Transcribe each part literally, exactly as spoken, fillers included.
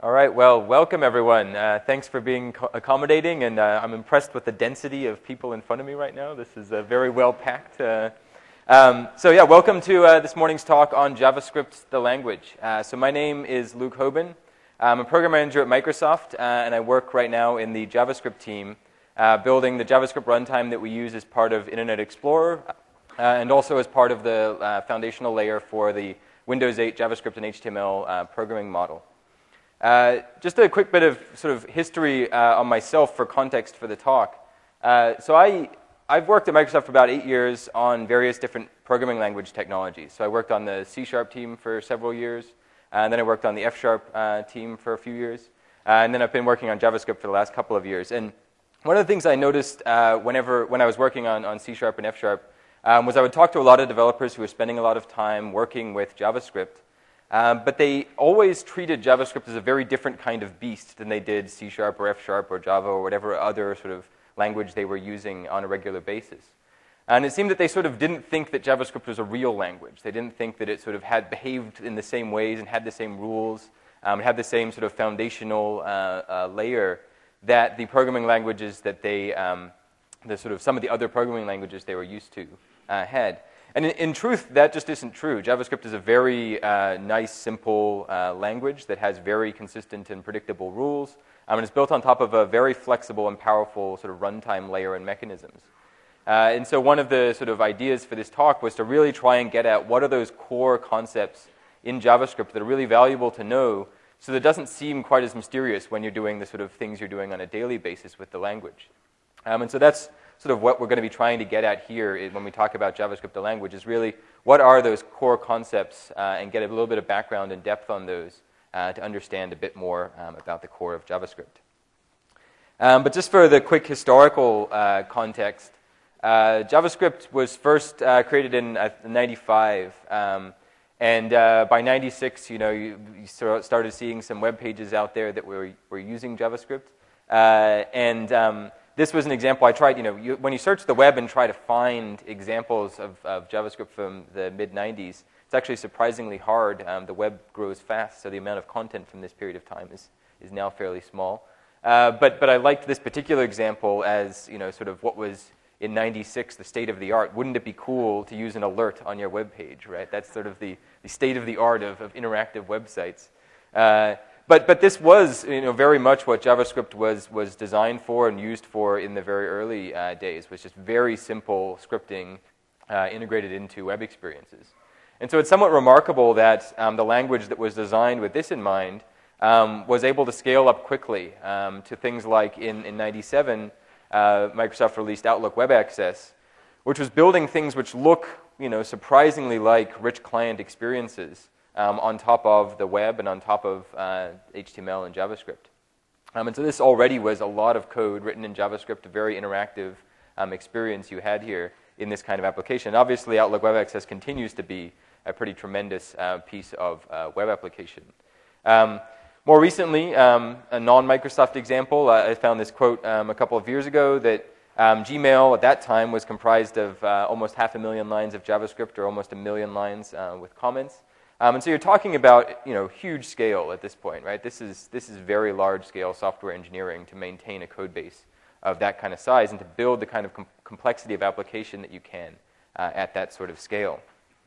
All right, well, welcome everyone. Uh, thanks for being accommodating, and uh, I'm impressed with the density of people in front of me right now. This is uh, very well packed. Uh, um, so yeah, welcome to uh, this morning's talk on JavaScript, the language. Uh, so my name is Luke Hoban. I'm a program manager at Microsoft, uh, and I work right now in the JavaScript team, uh, building the JavaScript runtime that we use as part of Internet Explorer, uh, and also as part of the uh, foundational layer for the Windows eight JavaScript and H T M L uh, programming model. Uh, just a quick bit of sort of history uh, on myself for context for the talk. Uh, so I, I've worked at Microsoft for about eight years on various different programming language technologies. So I worked on the C Sharp team for several years, uh, and then I worked on the F Sharp uh, team for a few years, uh, and then I've been working on JavaScript for the last couple of years. And one of the things I noticed uh, whenever when I was working on, on C Sharp and F Sharp um, was I would talk to a lot of developers who were spending a lot of time working with JavaScript. Um, but they always treated JavaScript as a very different kind of beast than they did C Sharp or F Sharp or Java or whatever other sort of language they were using on a regular basis. And it seemed that they sort of didn't think that JavaScript was a real language. They didn't think that it sort of had behaved in the same ways and had the same rules, um, had the same sort of foundational uh, uh, layer that the programming languages that they, um, the sort of some of the other programming languages they were used to uh, had. And in, in truth, that just isn't true. JavaScript is a very uh, nice, simple uh, language that has very consistent and predictable rules. Um, and it's built on top of a very flexible and powerful sort of runtime layer and mechanisms. Uh, and so one of the sort of ideas for this talk was to really try and get at what are those core concepts in JavaScript that are really valuable to know so that it doesn't seem quite as mysterious when you're doing the sort of things you're doing on a daily basis with the language. Um, and so that's sort of what we're going to be trying to get at here when we talk about JavaScript, the language, is really what are those core concepts uh, and get a little bit of background and depth on those uh, to understand a bit more um, about the core of JavaScript. Um, but just for the quick historical uh, context, uh, JavaScript was first uh, created in uh, ninety-five, um, and uh, by ninety-six, you know, you, you started seeing some web pages out there that were, were using JavaScript, uh, and um, this was an example I tried, you know, you, when you search the web and try to find examples of, of JavaScript from the mid nineties, it's actually surprisingly hard. Um, the web grows fast, so the amount of content from this period of time is, is now fairly small. Uh, but, but I liked this particular example as, you know, sort of what was in ninety-six the state of the art. Wouldn't it be cool to use an alert on your web page, right? That's sort of the, the state of the art of, of interactive websites. Uh, But but this was, you know, very much what JavaScript was was designed for and used for in the very early uh, days, was just very simple scripting uh, integrated into web experiences. And so it's somewhat remarkable that um, the language that was designed with this in mind um, was able to scale up quickly um, to things like in, in ninety-seven, uh, Microsoft released Outlook Web Access, which was building things which look, you know, surprisingly like rich client experiences. Um, on top of the web and on top of uh, H T M L and JavaScript. Um, and so this already was a lot of code written in JavaScript, a very interactive um, experience you had here in this kind of application. Obviously, Outlook Web Access continues to be a pretty tremendous uh, piece of uh, web application. Um, more recently, um, a non-Microsoft example, uh, I found this quote um, a couple of years ago that um, Gmail at that time was comprised of uh, almost half a million lines of JavaScript, or almost a million lines uh, with comments. Um, and so you're talking about, you know, huge scale at this point, right? This is this is very large scale software engineering to maintain a code base of that kind of size and to build the kind of com complexity of application that you can uh, at that sort of scale.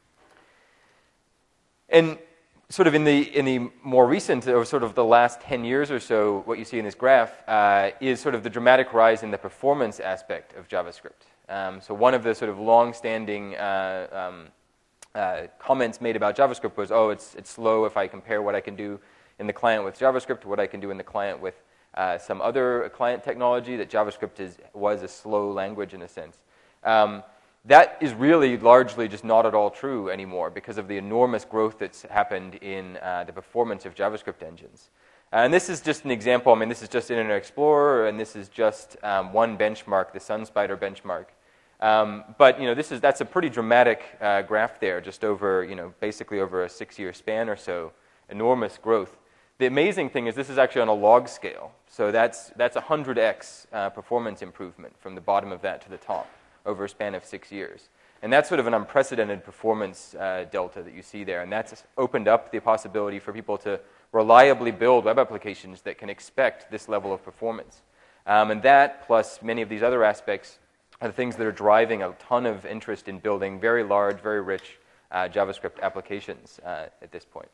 And sort of in the in the more recent, or sort of the last ten years or so, what you see in this graph uh, is sort of the dramatic rise in the performance aspect of JavaScript. Um, so one of the sort of long-standing uh, um, Uh, comments made about JavaScript was, oh, it's it's slow if I compare what I can do in the client with JavaScript to what I can do in the client with uh, some other client technology, that JavaScript is, was a slow language in a sense. Um, that is really largely just not at all true anymore because of the enormous growth that's happened in uh, the performance of JavaScript engines. Uh, and this is just an example. I mean, this is just Internet Explorer, and this is just um, one benchmark, the SunSpider benchmark. Um, but you know, this is that's a pretty dramatic uh, graph there, just over you know basically over a six-year span or so, enormous growth. The amazing thing is this is actually on a log scale, so that's that's one hundred x uh, performance improvement from the bottom of that to the top over a span of six years, and that's sort of an unprecedented performance uh, delta that you see there, and that's opened up the possibility for people to reliably build web applications that can expect this level of performance. Um, and that, plus many of these other aspects, are the things that are driving a ton of interest in building very large, very rich uh, JavaScript applications uh, at this point.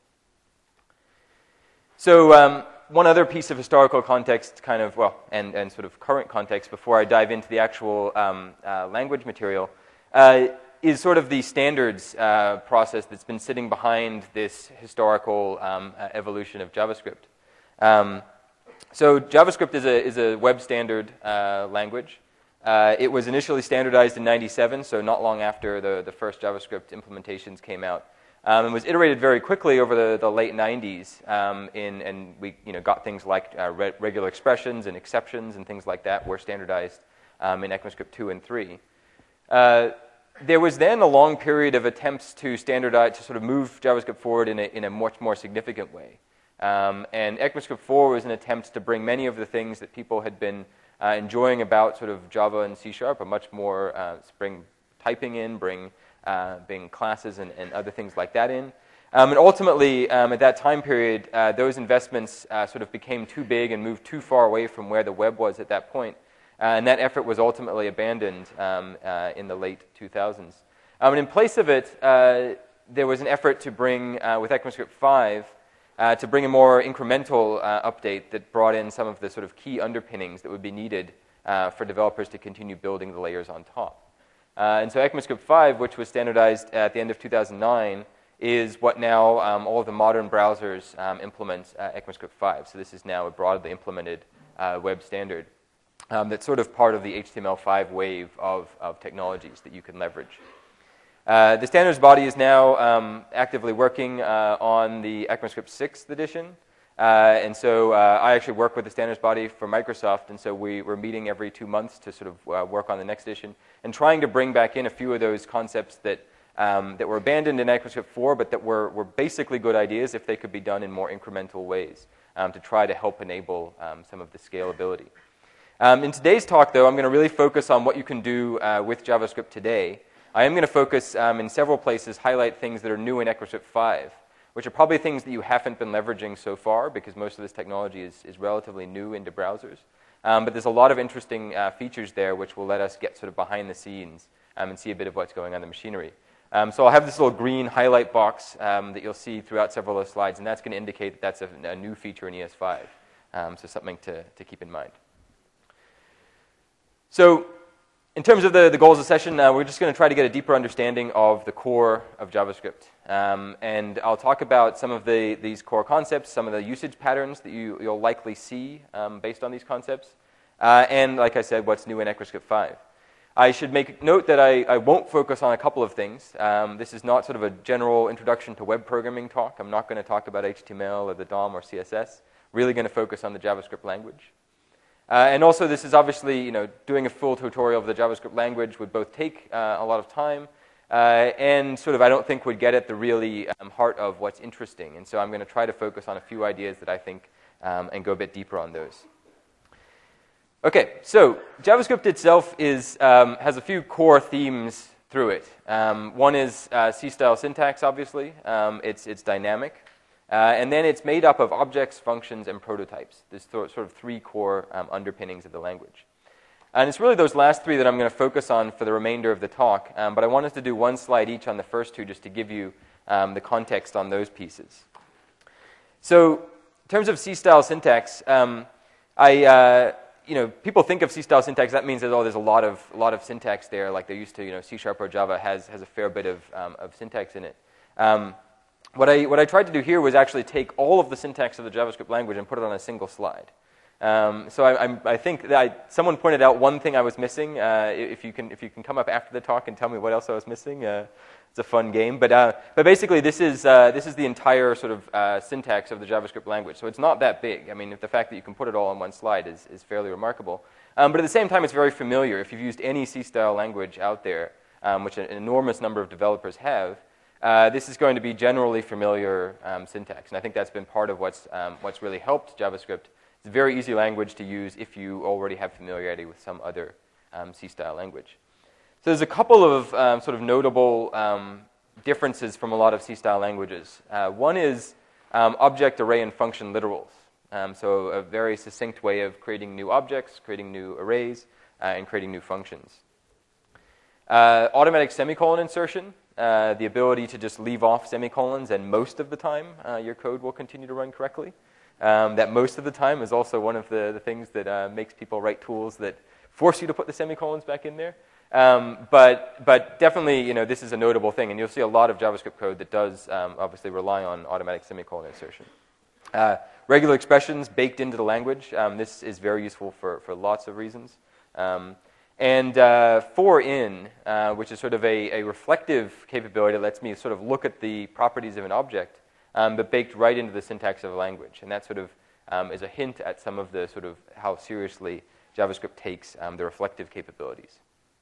So um, one other piece of historical context, kind of, well, and, and sort of current context before I dive into the actual um, uh, language material, uh, is sort of the standards uh, process that's been sitting behind this historical um, uh, evolution of JavaScript. Um, so JavaScript is a, is a web standard uh, language. Uh, it was initially standardized in ninety-seven, so not long after the, the first JavaScript implementations came out. Um, and was iterated very quickly over the, the late nineties, um, in, and we you know, got things like uh, re regular expressions and exceptions and things like that were standardized um, in ECMAScript two and three. Uh, there was then a long period of attempts to standardize, to sort of move JavaScript forward in a, in a much more significant way. Um, and ECMAScript four was an attempt to bring many of the things that people had been uh, enjoying about sort of Java and C Sharp, a much more, uh, bring typing in, bring Uh, being classes and, and other things like that in. Um, and ultimately, um, at that time period, uh, those investments uh, sort of became too big and moved too far away from where the web was at that point. Uh, and that effort was ultimately abandoned um, uh, in the late two thousands. Um, and in place of it, uh, there was an effort to bring, uh, with ECMAScript five, uh, to bring a more incremental uh, update that brought in some of the sort of key underpinnings that would be needed uh, for developers to continue building the layers on top. Uh, and so ECMAScript five, which was standardized at the end of two thousand nine, is what now um, all of the modern browsers um, implement uh, ECMAScript five. So this is now a broadly implemented uh, web standard um, that's sort of part of the H T M L five wave of, of technologies that you can leverage. Uh, the standards body is now um, actively working uh, on the ECMAScript sixth edition. Uh, and so uh, I actually work with the standards body for Microsoft, and so we, we're meeting every two months to sort of uh, work on the next edition and trying to bring back in a few of those concepts that, um, that were abandoned in ECMAScript four, but that were, were basically good ideas if they could be done in more incremental ways um, to try to help enable um, some of the scalability. Um, in today's talk, though, I'm going to really focus on what you can do uh, with JavaScript today. I am going to focus um, in several places, highlight things that are new in ECMAScript five. Which are probably things that you haven't been leveraging so far because most of this technology is, is relatively new into browsers. Um, but there's a lot of interesting uh, features there which will let us get sort of behind the scenes um, and see a bit of what's going on in the machinery. Um, so I'll have this little green highlight box um, that you'll see throughout several of the slides, and that's going to indicate that that's a, a new feature in E S five. Um, so something to, to keep in mind. So in terms of the, the goals of the session, uh, we're just going to try to get a deeper understanding of the core of JavaScript. Um, and I'll talk about some of the, these core concepts, some of the usage patterns that you, you'll likely see um, based on these concepts. Uh, and like I said, what's new in ECMAScript five. I should make note that I, I won't focus on a couple of things. Um, this is not sort of a general introduction to web programming talk. I'm not going to talk about H T M L or the D O M or C S S. Really going to focus on the JavaScript language. Uh, and also, this is obviously, you know, doing a full tutorial of the JavaScript language would both take uh, a lot of time uh, and sort of, I don't think, would get at the really um, heart of what's interesting. And so I'm going to try to focus on a few ideas that I think um, and go a bit deeper on those. Okay, so JavaScript itself is, um, has a few core themes through it. Um, one is uh, C-style syntax, obviously. Um, it's, it's dynamic. Uh, and then it's made up of objects, functions, and prototypes. There's th sort of three core um, underpinnings of the language. And it's really those last three that I'm going to focus on for the remainder of the talk. Um, but I wanted to do one slide each on the first two just to give you um, the context on those pieces. So in terms of C-style syntax, um, I, uh, you know, people think of C-style syntax. That means that, oh, there's a lot of, a lot of syntax there, like they're used to. You know, C Sharp or Java has, has a fair bit of, um, of syntax in it. Um, What I, what I tried to do here was actually take all of the syntax of the JavaScript language and put it on a single slide. Um, so I, I'm, I think that I, someone pointed out one thing I was missing. Uh, if, you can, if you can come up after the talk and tell me what else I was missing, uh, it's a fun game. But, uh, but basically, this is, uh, this is the entire sort of uh, syntax of the JavaScript language. So it's not that big. I mean, if the fact that you can put it all on one slide is, is fairly remarkable. Um, but at the same time, it's very familiar. If you've used any C-style language out there, um, which an enormous number of developers have, Uh, this is going to be generally familiar um, syntax, and I think that's been part of what's, um, what's really helped JavaScript. It's a very easy language to use if you already have familiarity with some other um, C-style language. So there's a couple of um, sort of notable um, differences from a lot of C-style languages. Uh, one is um, object, array, and function literals. Um, so a very succinct way of creating new objects, creating new arrays, uh, and creating new functions. Uh, automatic semicolon insertion, uh, the ability to just leave off semicolons, and most of the time uh, your code will continue to run correctly. Um, that most of the time is also one of the, the things that uh, makes people write tools that force you to put the semicolons back in there. Um, but, but definitely, you know, this is a notable thing, and you'll see a lot of JavaScript code that does um, obviously rely on automatic semicolon insertion. Uh, regular expressions baked into the language. Um, this is very useful for, for lots of reasons. Um, and uh, for in, uh, which is sort of a, a reflective capability that lets me sort of look at the properties of an object, um, but baked right into the syntax of a language. And that sort of um, is a hint at some of the sort of how seriously JavaScript takes um, the reflective capabilities.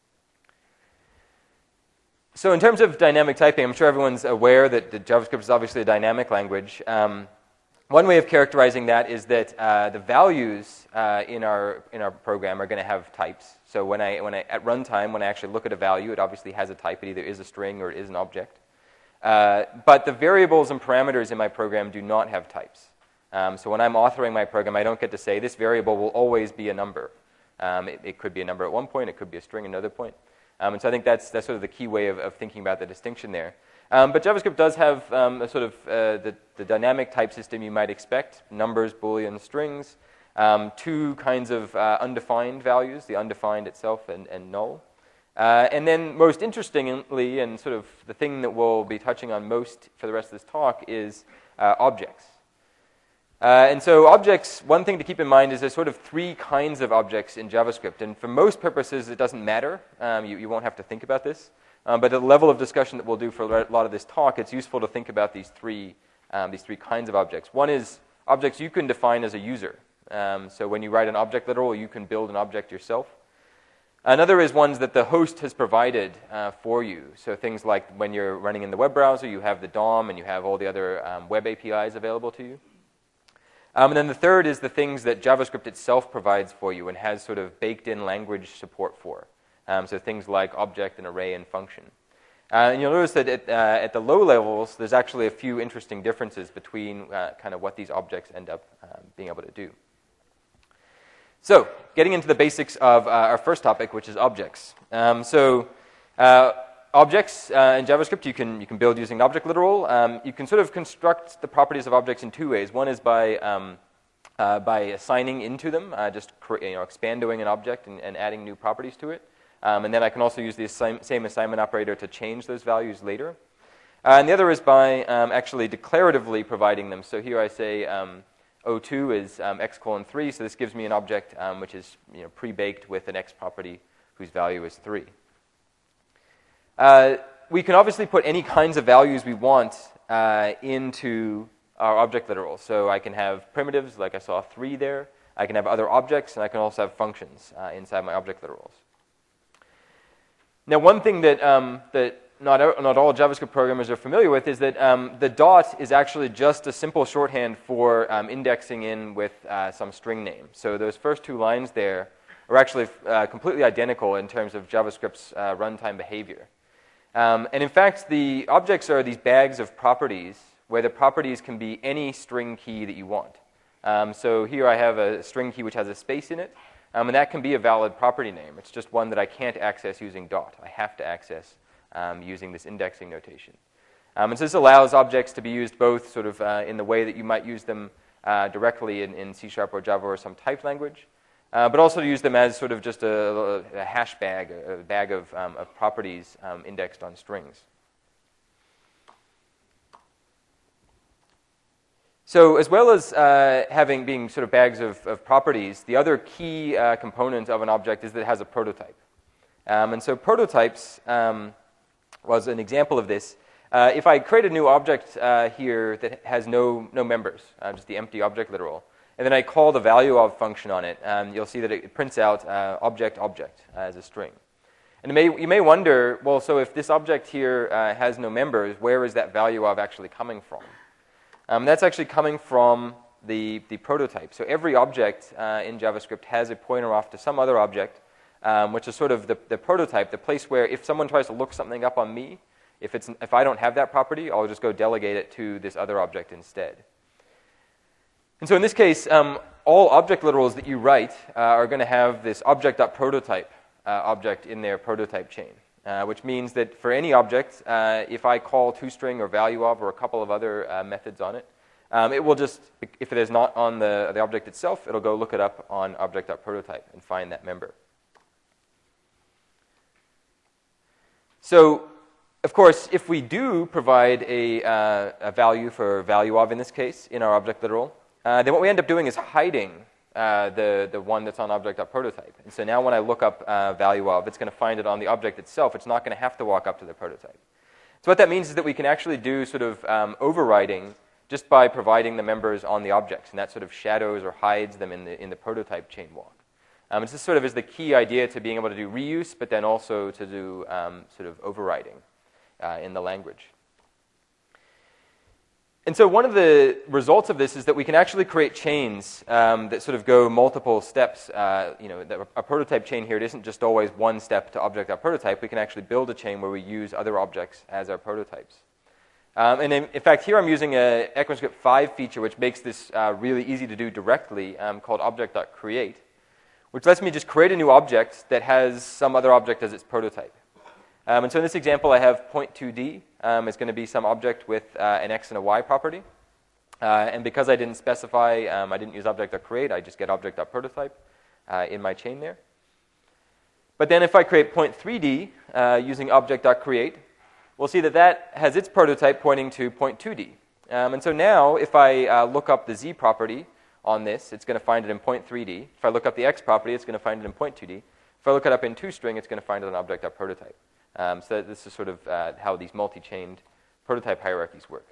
So in terms of dynamic typing, I'm sure everyone's aware that, that JavaScript is obviously a dynamic language. Um, one way of characterizing that is that uh, the values uh, in our in our program are going to have types. So when I when I at runtime, when I actually look at a value, it obviously has a type. It either is a string or it is an object. Uh, but the variables and parameters in my program do not have types. Um, so when I'm authoring my program, I don't get to say this variable will always be a number. Um, it, it could be a number at one point. It could be a string at another point. Um, and so I think that's, that's sort of the key way of, of thinking about the distinction there. Um, but JavaScript does have um, a sort of uh, the, the dynamic type system you might expect, numbers, Boolean, strings, um, two kinds of uh, undefined values, the undefined itself and, and null. Uh, and then most interestingly, and sort of the thing that we'll be touching on most for the rest of this talk, is uh, objects. Uh, and so objects, one thing to keep in mind is there's sort of three kinds of objects in JavaScript. And for most purposes, it doesn't matter. Um, you, you won't have to think about this. Um, but at the level of discussion that we'll do for a lot of this talk, it's useful to think about these three, um, these three kinds of objects. One is objects you can define as a user. Um, so when you write an object literal, you can build an object yourself. Another is ones that the host has provided uh, for you. So things like when you're running in the web browser, you have the D O M and you have all the other um, web A P Is available to you. Um, and then the third is the things that JavaScript itself provides for you and has sort of baked-in language support for. Um, so things like object and array and function. Uh, and you'll notice that at, uh, at the low levels, there's actually a few interesting differences between uh, kind of what these objects end up uh, being able to do. So getting into the basics of uh, our first topic, which is objects. Um, so uh, objects uh, in JavaScript, you can you can build using an object literal. Um, you can sort of construct the properties of objects in two ways. One is by um, uh, by assigning into them, uh, just you know, expanding an object and, and adding new properties to it. Um, and then I can also use the assign same assignment operator to change those values later. Uh, and the other is by um, actually declaratively providing them. So here I say um, O two is um, x colon three. So this gives me an object um, which is you know, pre-baked with an x property whose value is three. Uh, we can obviously put any kinds of values we want uh, into our object literal. So I can have primitives, like I saw three there. I can have other objects, and I can also have functions uh, inside my object literals. Now, one thing that, um, that not, not all JavaScript programmers are familiar with is that um, the dot is actually just a simple shorthand for um, indexing in with uh, some string name. So those first two lines there are actually uh, completely identical in terms of JavaScript's uh, runtime behavior. Um, and in fact, the objects are these bags of properties where the properties can be any string key that you want. Um, so here I have a string key which has a space in it, um, and that can be a valid property name. It's just one that I can't access using dot. I have to access um, using this indexing notation. Um, and so this allows objects to be used both sort of uh, in the way that you might use them uh, directly in, in C Sharp or Java or some typed language, Uh, but also to use them as sort of just a, a hash bag, a bag of, um, of properties um, indexed on strings. So as well as uh, having being sort of bags of, of properties, the other key uh, component of an object is that it has a prototype. Um, and so prototypes um, was an example of this. Uh, if I create a new object uh, here that has no, no members, uh, just the empty object literal, and then I call the value of function on it, um, you'll see that it prints out uh, object object uh, as a string. And it may, you may wonder, well, so if this object here uh, has no members, where is that value of actually coming from? Um, that's actually coming from the, the prototype. So every object uh, in JavaScript has a pointer off to some other object, um, which is sort of the, the prototype, the place where if someone tries to look something up on me, if, it's, if I don't have that property, I'll just go delegate it to this other object instead. And so in this case, um, all object literals that you write uh, are going to have this object.prototype uh, object in their prototype chain, uh, which means that for any object, uh, if I call toString or value of or a couple of other uh, methods on it, um, it will just, if it is not on the, the object itself, it'll go look it up on object.prototype and find that member. So, of course, if we do provide a, uh, a value for value of, in this case, in our object literal, uh, then what we end up doing is hiding uh, the, the one that's on object.prototype. And so now when I look up uh, value of, it's going to find it on the object itself. It's not going to have to walk up to the prototype. So what that means is that we can actually do sort of um, overriding just by providing the members on the objects, and that sort of shadows or hides them in the, in the prototype chain walk. Um, and this sort of is the key idea to being able to do reuse, but then also to do um, sort of overriding uh, in the language. And so one of the results of this is that we can actually create chains um, that sort of go multiple steps. Uh, you know, the, a prototype chain here, it isn't just always one step to object.prototype. We can actually build a chain where we use other objects as our prototypes. Um, and in, in fact, here I'm using a ECMAScript five feature, which makes this uh, really easy to do directly, um, called object.create, which lets me just create a new object that has some other object as its prototype. Um, and so in this example, I have point two D. Um, it's going to be some object with uh, an X and a Y property. Uh, and because I didn't specify, um, I didn't use object.create, I just get object.prototype uh, in my chain there. But then if I create point three D uh, using object.create, we'll see that that has its prototype pointing to point two D. Um, and so now, if I uh, look up the Z property on this, it's going to find it in point three D. If I look up the X property, it's going to find it in point two D. If I look it up in toString, it's going to find it on object.prototype. Um, so this is sort of uh, how these multi-chained prototype hierarchies work.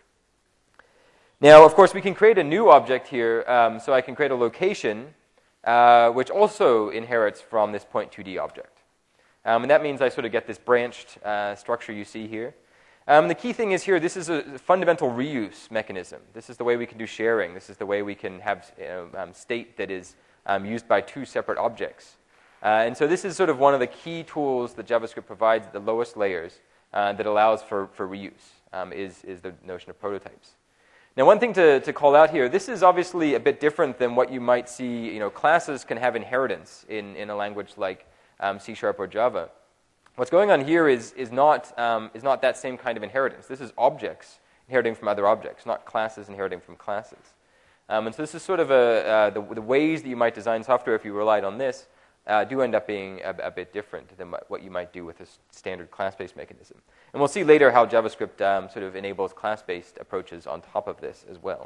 Now, of course, we can create a new object here. Um, so I can create a location, uh, which also inherits from this point two D object. Um, and that means I sort of get this branched uh, structure you see here. Um, the key thing is here, this is a fundamental reuse mechanism. This is the way we can do sharing. This is the way we can have you know, um, state that is um, used by two separate objects. Uh, and so this is sort of one of the key tools that JavaScript provides at the lowest layers uh, that allows for, for reuse, um, is, is the notion of prototypes. Now, one thing to, to call out here, this is obviously a bit different than what you might see. You know, classes can have inheritance in, in a language like um, C Sharp or Java. What's going on here is, is, not, um, is not that same kind of inheritance. This is objects inheriting from other objects, not classes inheriting from classes. Um, and so this is sort of a, uh, the, the ways that you might design software if you relied on this uh, do end up being a, a bit different than what you might do with a standard class-based mechanism. And we'll see later how JavaScript um, sort of enables class-based approaches on top of this as well.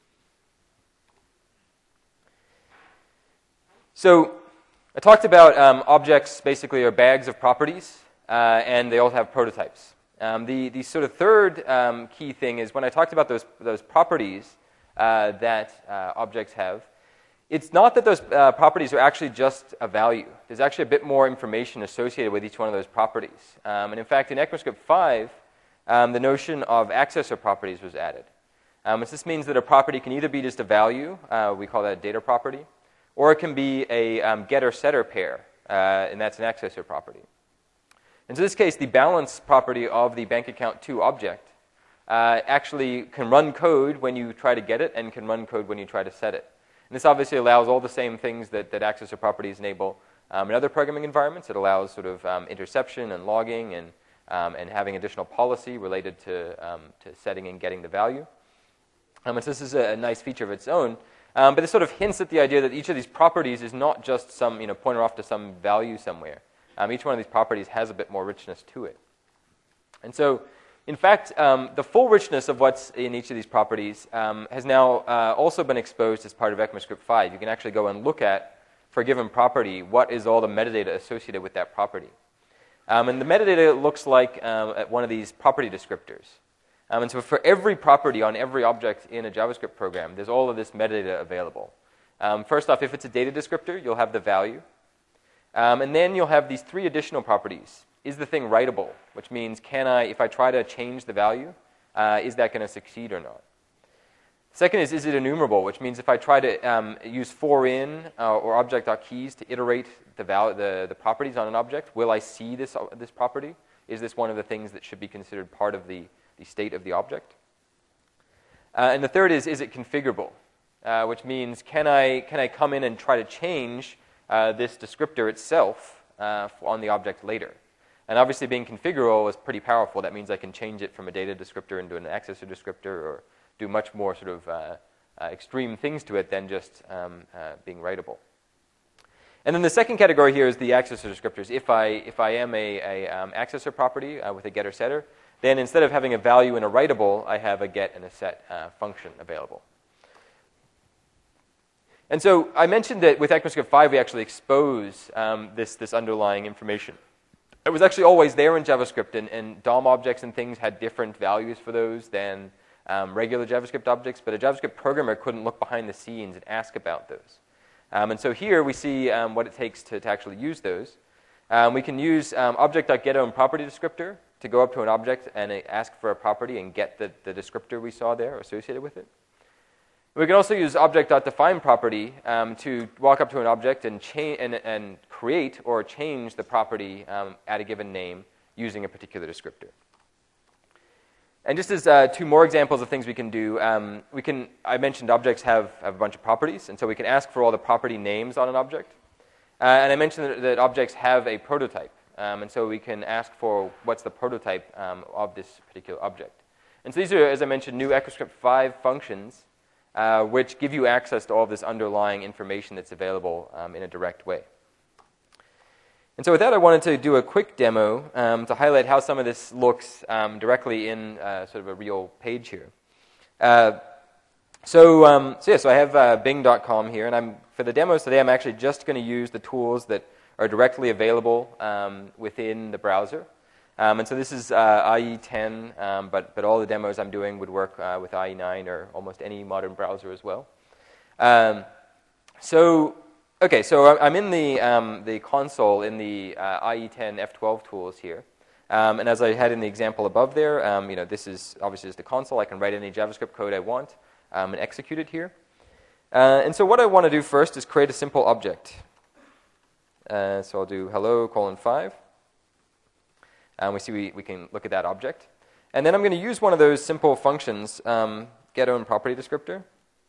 So I talked about um, objects basically are bags of properties, uh, and they all have prototypes. Um, the, the sort of third um, key thing is when I talked about those, those properties uh, that uh, objects have, it's not that those uh, properties are actually just a value. There's actually a bit more information associated with each one of those properties. Um, and in fact, in ECMAScript five, um, the notion of accessor properties was added. Um, this means that a property can either be just a value, uh, we call that a data property, or it can be a um, getter-setter pair, uh, and that's an accessor property. And so in this case, the balance property of the bank account to object uh, actually can run code when you try to get it and can run code when you try to set it. And this obviously allows all the same things that, that accessor properties enable um, in other programming environments. It allows sort of um, interception and logging and, um, and having additional policy related to, um, to setting and getting the value. Um, and so this is a, a nice feature of its own. Um, but it sort of hints at the idea that each of these properties is not just some you know, pointer off to some value somewhere. Um, each one of these properties has a bit more richness to it. And so, in fact, um, the full richness of what's in each of these properties um, has now uh, also been exposed as part of ECMAScript five. You can actually go and look at, for a given property, what is all the metadata associated with that property. Um, and the metadata looks like um, one of these property descriptors. Um, and so for every property on every object in a JavaScript program, there's all of this metadata available. Um, first off, if it's a data descriptor, you'll have the value. Um, and then you'll have these three additional properties. Is the thing writable? Which means, can I, if I try to change the value, uh, is that going to succeed or not? Second is, is it enumerable? Which means if I try to um, use for-in uh, or object.keys to iterate the, val the, the properties on an object, will I see this, uh, this property? Is this one of the things that should be considered part of the, the state of the object? Uh, and the third is, is it configurable? uh, which means can I, can I come in and try to change uh, this descriptor itself uh, on the object later? And obviously being configurable is pretty powerful. That means I can change it from a data descriptor into an accessor descriptor, or do much more sort of uh, uh, extreme things to it than just um, uh, being writable. And then the second category here is the accessor descriptors. If I, if I am a, a um, accessor property uh, with a getter setter, then instead of having a value and a writable, I have a get and a set uh, function available. And so I mentioned that with ECMAScript five, we actually expose um, this, this underlying information. It was actually always there in JavaScript, and, and D O M objects and things had different values for those than um, regular JavaScript objects, but a JavaScript programmer couldn't look behind the scenes and ask about those. Um, and so here we see um, what it takes to, to actually use those. Um, we can use um, object.getOwnProperty descriptor to go up to an object and uh, ask for a property and get the, the descriptor we saw there associated with it. We can also use object.defineProperty um, to walk up to an object and, cha and, and create or change the property um, at a given name using a particular descriptor. And just as uh, two more examples of things we can do, um, we can, I mentioned objects have, have a bunch of properties, and so we can ask for all the property names on an object. Uh, and I mentioned that, that objects have a prototype, um, and so we can ask for what's the prototype um, of this particular object. And so these are, as I mentioned, new ECMAScript five functions, uh, which give you access to all of this underlying information that's available um, in a direct way. And so with that, I wanted to do a quick demo um, to highlight how some of this looks um, directly in uh, sort of a real page here. Uh, so, um, so yeah, so I have uh, Bing dot com here, and I'm for the demos today, I'm actually just going to use the tools that are directly available um, within the browser. Um, and so this is uh, I E ten, um, but but all the demos I'm doing would work uh, with I E nine or almost any modern browser as well. Um, so. Okay, so I'm in the, um, the console in the uh, I E ten F twelve tools here. Um, and as I had in the example above there, um, you know, this is obviously just the console. I can write any JavaScript code I want um, and execute it here. Uh, and so what I want to do first is create a simple object. Uh, so I'll do hello colon five. And we see we, we can look at that object. And then I'm going to use one of those simple functions, um, getOwnProperty descriptor.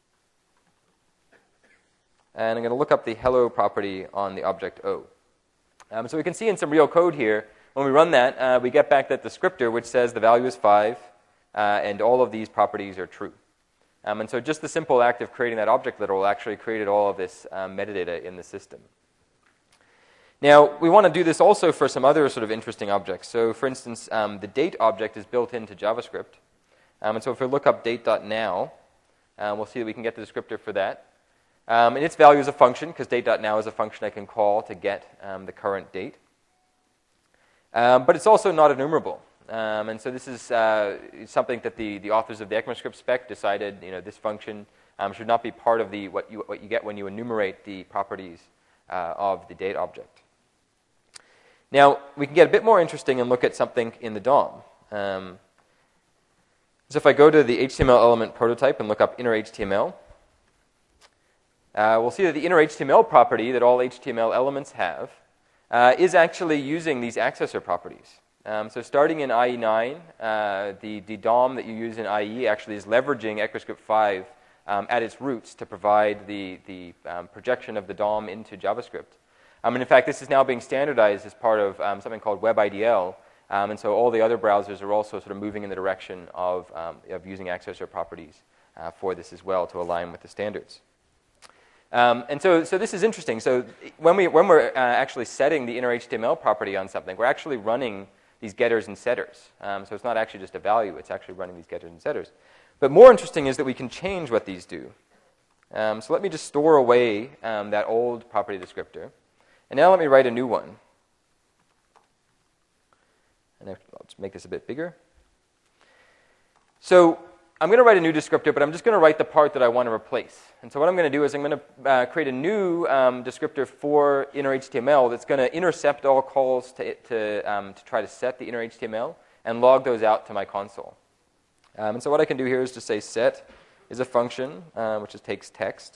And I'm going to look up the hello property on the object O. Um, so we can see in some real code here, when we run that, uh, we get back that descriptor which says the value is five, uh, and all of these properties are true. Um, and so just the simple act of creating that object literal actually created all of this um, metadata in the system. Now, we want to do this also for some other sort of interesting objects. So for instance, um, the date object is built into JavaScript. Um, and so if we look up date.now, uh, we'll see that we can get the descriptor for that. Um, and its value is a function, because date.now is a function I can call to get um, the current date. Um, but it's also not enumerable. Um, and so this is uh, something that the, the authors of the ECMAScript spec decided, you know, this function um, should not be part of the what you, what you get when you enumerate the properties uh, of the date object. Now, we can get a bit more interesting and look at something in the D O M. Um, so if I go to the H T M L element prototype and look up inner H T M L, Uh, we'll see that the inner H T M L property that all H T M L elements have uh, is actually using these accessor properties. Um, so starting in I E nine, uh, the, the D O M that you use in I E actually is leveraging ECMAScript five um, at its roots to provide the, the um, projection of the D O M into JavaScript. Um, and in fact, this is now being standardized as part of um, something called WebIDL. Um, and so all the other browsers are also sort of moving in the direction of, um, of using accessor properties uh, for this as well to align with the standards. Um, and so, so this is interesting. So when, we, when we're uh, actually setting the inner H T M L property on something, we're actually running these getters and setters. Um, so it's not actually just a value. It's actually running these getters and setters. But more interesting is that we can change what these do. Um, so let me just store away um, that old property descriptor. And now let me write a new one. And I'll just make this a bit bigger. So I'm going to write a new descriptor, but I'm just going to write the part that I want to replace. And so what I'm going to do is I'm going to uh, create a new um, descriptor for inner H T M L that's going to intercept all calls to, to, um, to try to set the inner H T M L and log those out to my console. Um, and so what I can do here is just say set is a function, uh, which just takes text.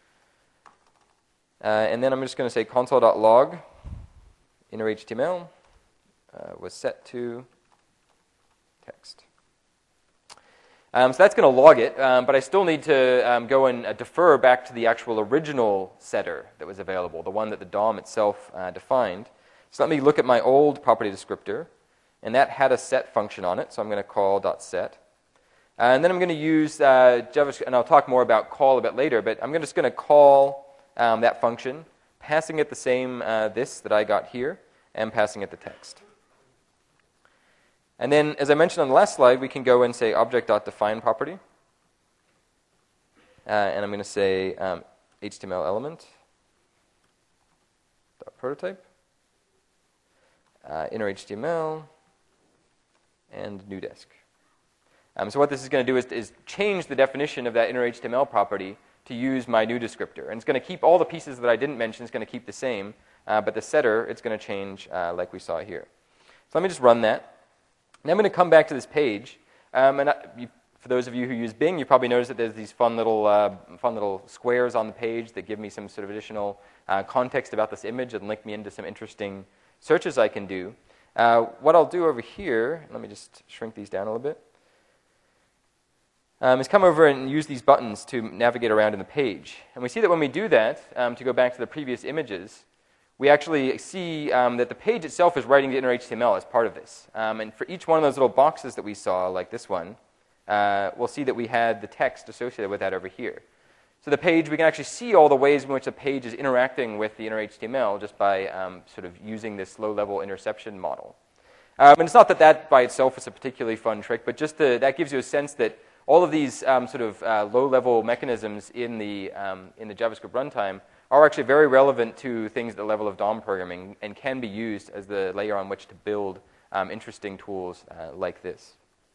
Uh, and then I'm just going to say console.log inner H T M L uh, was set to text. Um, so that's going to log it, um, but I still need to um, go and uh, defer back to the actual original setter that was available, the one that the D O M itself uh, defined. So let me look at my old property descriptor, and that had a set function on it, so I'm going to call .set. Uh, and then I'm going to use uh, JavaScript, and I'll talk more about call a bit later, but I'm just going to call um, that function, passing it the same uh, this that I got here, and passing it the text. And then, as I mentioned on the last slide, we can go and say object.define property. Uh, and I'm going to say um, H T M L element dot prototype, uh, inner H T M L, and new desk. Um, so what this is going to do is, is change the definition of that inner H T M L property to use my new descriptor. And it's going to keep all the pieces that I didn't mention. It's going to keep the same. Uh, but the setter, it's going to change uh, like we saw here. So let me just run that. Now I'm going to come back to this page. Um, and I, you, for those of you who use Bing, you probably noticed that there's these fun little, uh, fun little squares on the page that give me some sort of additional uh, context about this image and link me into some interesting searches I can do. Uh, what I'll do over here, let me just shrink these down a little bit, Um, is come over and use these buttons to navigate around in the page. And we see that when we do that, um, to go back to the previous images, we actually see um, that the page itself is writing the inner H T M L as part of this. Um, and for each one of those little boxes that we saw, like this one, uh, we'll see that we had the text associated with that over here. So the page, we can actually see all the ways in which the page is interacting with the inner H T M L just by um, sort of using this low-level interception model. Um, and it's not that that by itself is a particularly fun trick, but just to, that gives you a sense that all of these um, sort of uh, low-level mechanisms in the, um, in the JavaScript runtime are actually very relevant to things at the level of D O M programming and can be used as the layer on which to build um, interesting tools uh, like this.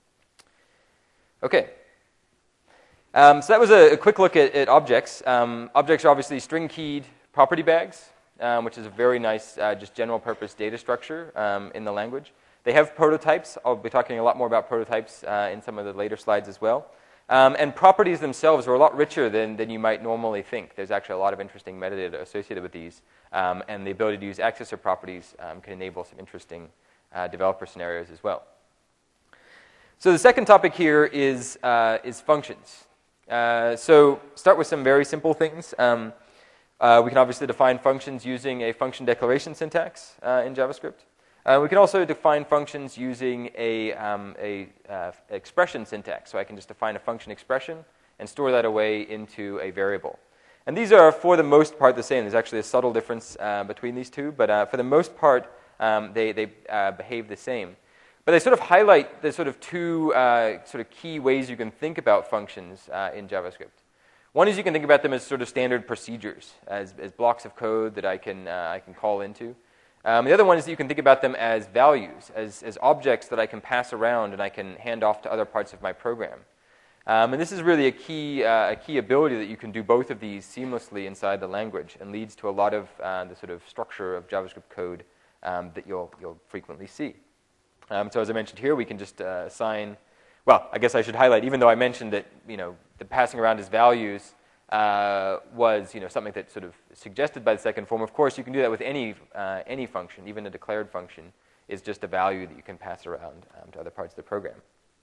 Okay. Um, so that was a, a quick look at, at objects. Um, objects are obviously string-keyed property bags, um, which is a very nice uh, just general-purpose data structure um, in the language. They have prototypes. I'll be talking a lot more about prototypes uh, in some of the later slides as well. Um, and properties themselves are a lot richer than, than you might normally think. There's actually a lot of interesting metadata associated with these. Um, and the ability to use accessor properties um, can enable some interesting uh, developer scenarios as well. So the second topic here is, uh, is functions. Uh, so start with some very simple things. Um, uh, we can obviously define functions using a function declaration syntax uh, in JavaScript. Uh, we can also define functions using a, um, a uh, expression syntax. So I can just define a function expression and store that away into a variable. And these are, for the most part, the same. There's actually a subtle difference uh, between these two, but uh, for the most part, um, they, they uh, behave the same. But they sort of highlight the sort of two uh, sort of key ways you can think about functions uh, in JavaScript. One is you can think about them as sort of standard procedures, as, as blocks of code that I can, uh, I can call into. Um, the other one is that you can think about them as values, as, as objects that I can pass around and I can hand off to other parts of my program. Um, and this is really a key, uh, a key ability that you can do both of these seamlessly inside the language and leads to a lot of uh, the sort of structure of JavaScript code um, that you'll, you'll frequently see. Um, so as I mentioned here, we can just uh, assign, well, I guess I should highlight, even though I mentioned that, you know, the passing around as values Uh, was you know, something that's sort of suggested by the second form. Of course, you can do that with any, uh, any function. Even a declared function is just a value that you can pass around um, to other parts of the program.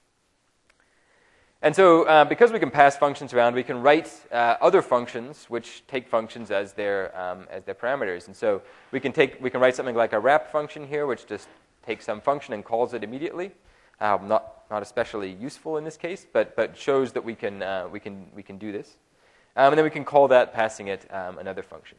And so uh, because we can pass functions around, we can write uh, other functions which take functions as their, um, as their parameters. And so we can, take, we can write something like a wrap function here, which just takes some function and calls it immediately. Um, not, not especially useful in this case, but, but shows that we can, uh, we can, we can do this. Um, and then we can call that, passing it um, another function.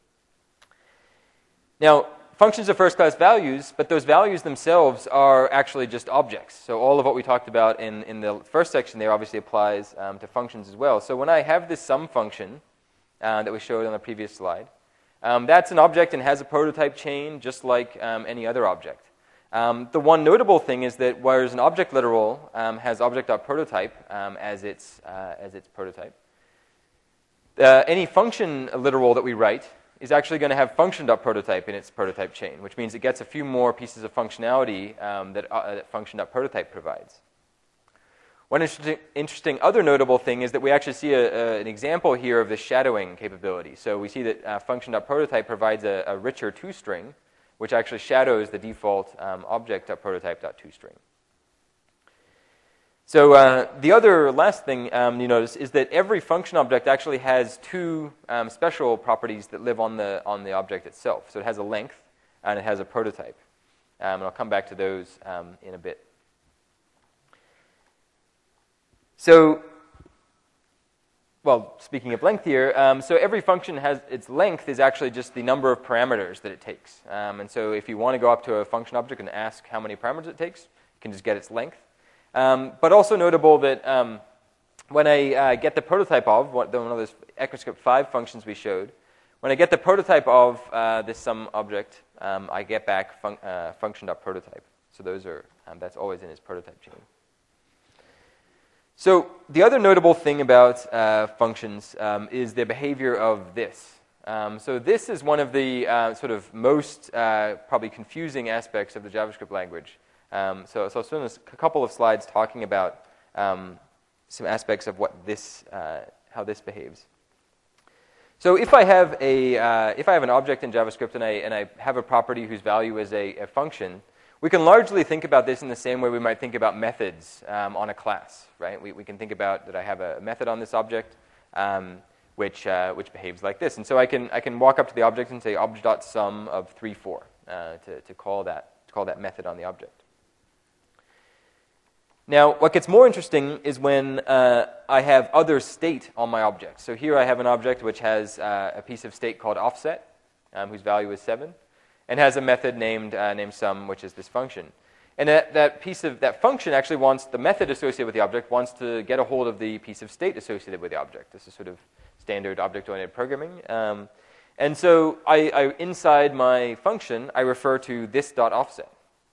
Now, functions are first-class values, but those values themselves are actually just objects. So all of what we talked about in, in the first section there obviously applies um, to functions as well. So when I have this sum function uh, that we showed on the previous slide, um, that's an object and has a prototype chain just like um, any other object. Um, the one notable thing is that whereas an object literal um, has object.prototype um, as, its, uh, as its prototype, Uh, any function literal that we write is actually going to have function.prototype in its prototype chain, which means it gets a few more pieces of functionality um, that, uh, that function.prototype provides. One interesting, interesting other notable thing is that we actually see a, a, an example here of the shadowing capability. So we see that uh, function.prototype provides a, a richer toString, which actually shadows the default um, object.prototype.toString. So uh, the other last thing um, you notice is that every function object actually has two um, special properties that live on the on the object itself. So it has a length and it has a prototype. Um, and I'll come back to those um, in a bit. So, well, speaking of length here, um, so every function has its length is actually just the number of parameters that it takes. Um, and so if you want to go up to a function object and ask how many parameters it takes, you can just get its length. Um, but also notable that um, when I uh, get the prototype of one of those ECMAScript five functions we showed, when I get the prototype of uh, this sum object, um, I get back fun uh, function.prototype. So those are um, that's always in its prototype chain. So the other notable thing about uh, functions um, is the behavior of this. Um, so this is one of the uh, sort of most uh, probably confusing aspects of the JavaScript language. Um, so, so I'll spend a couple of slides talking about um, some aspects of what this, uh, how this behaves. So if I have a, uh, if I have an object in JavaScript and I and I have a property whose value is a, a function, we can largely think about this in the same way we might think about methods um, on a class, right? We we can think about that I have a method on this object, um, which uh, which behaves like this, and so I can I can walk up to the object and say object.sum of three four uh, to to call that to call that method on the object. Now, what gets more interesting is when uh, I have other state on my object. So here I have an object which has uh, a piece of state called offset, um, whose value is seven, and has a method named uh, named sum, which is this function. And that, that piece of that function actually wants the method associated with the object wants to get a hold of the piece of state associated with the object. This is sort of standard object-oriented programming. Um, and so I, I inside my function, I refer to this.offset.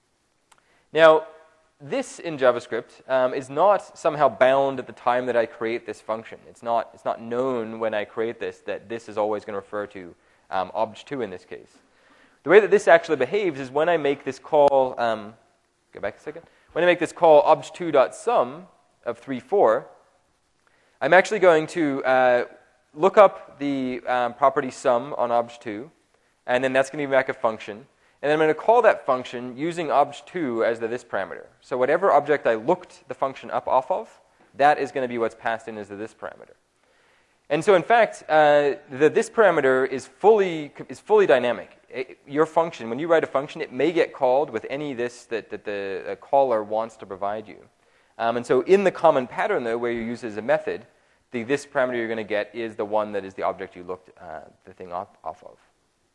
Now, this in JavaScript um, is not somehow bound at the time that I create this function. It's not, it's not known when I create this that this is always going to refer to um, obj two in this case. The way that this actually behaves is when I make this call, um, go back a second, when I make this call obj two.sum of three four, I'm actually going to uh, look up the um, property sum on obj two, and then that's going to give me back a function. And then I'm going to call that function using obj two as the this parameter. So whatever object I looked the function up off of, that is going to be what's passed in as the this parameter. And so in fact, uh, the this parameter is fully is fully dynamic. It, your function, when you write a function, it may get called with any this that, that the uh, caller wants to provide you. Um, and so in the common pattern, though, where you use it as a method, the this parameter you're going to get is the one that is the object you looked uh, the thing off, off of.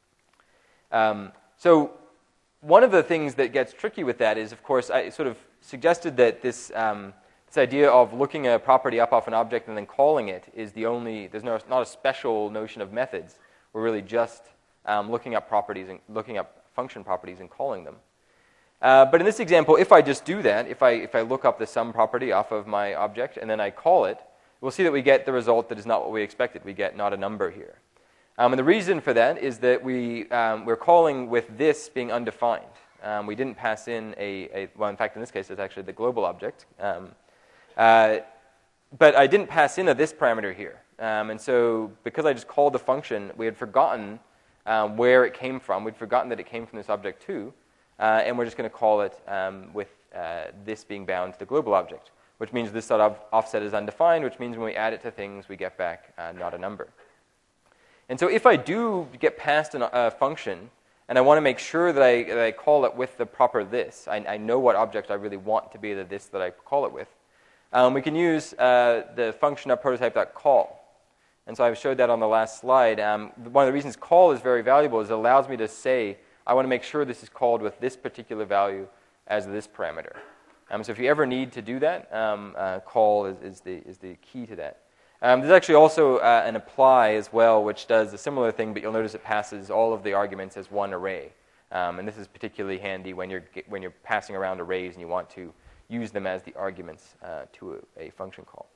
Um, So one of the things that gets tricky with that is, of course, I sort of suggested that this um, this idea of looking a property up off an object and then calling it is the only, there's no, not a special notion of methods. We're really just um, looking up properties and looking up function properties and calling them. Uh, but in this example, if I just do that, if I, if I look up the sum property off of my object and then I call it, we'll see that we get the result that is not what we expected. We get not a number here. Um, and the reason for that is that we, um, we're calling with this being undefined. Um, we didn't pass in a, a, well, in fact, in this case, it's actually the global object. Um, uh, but I didn't pass in a this parameter here. Um, and so because I just called the function, we had forgotten um, where it came from. We'd forgotten that it came from this object too. Uh, and we're just going to call it um, with uh, this being bound to the global object, which means this sort of offset is undefined, which means when we add it to things, we get back uh, not a number. And so if I do get past a uh, function, and I want to make sure that I, that I call it with the proper this, I, I know what object I really want to be the this that I call it with, um, we can use uh, the function of prototype.call. And so I showed that on the last slide. Um, one of the reasons call is very valuable is it allows me to say, I want to make sure this is called with this particular value as this parameter. Um, so if you ever need to do that, um, uh, call is, is, the, is the key to that. Um, there's actually also uh, an apply as well, which does a similar thing, but you'll notice it passes all of the arguments as one array. Um, and this is particularly handy when you're, when you're passing around arrays and you want to use them as the arguments uh, to a, a function call.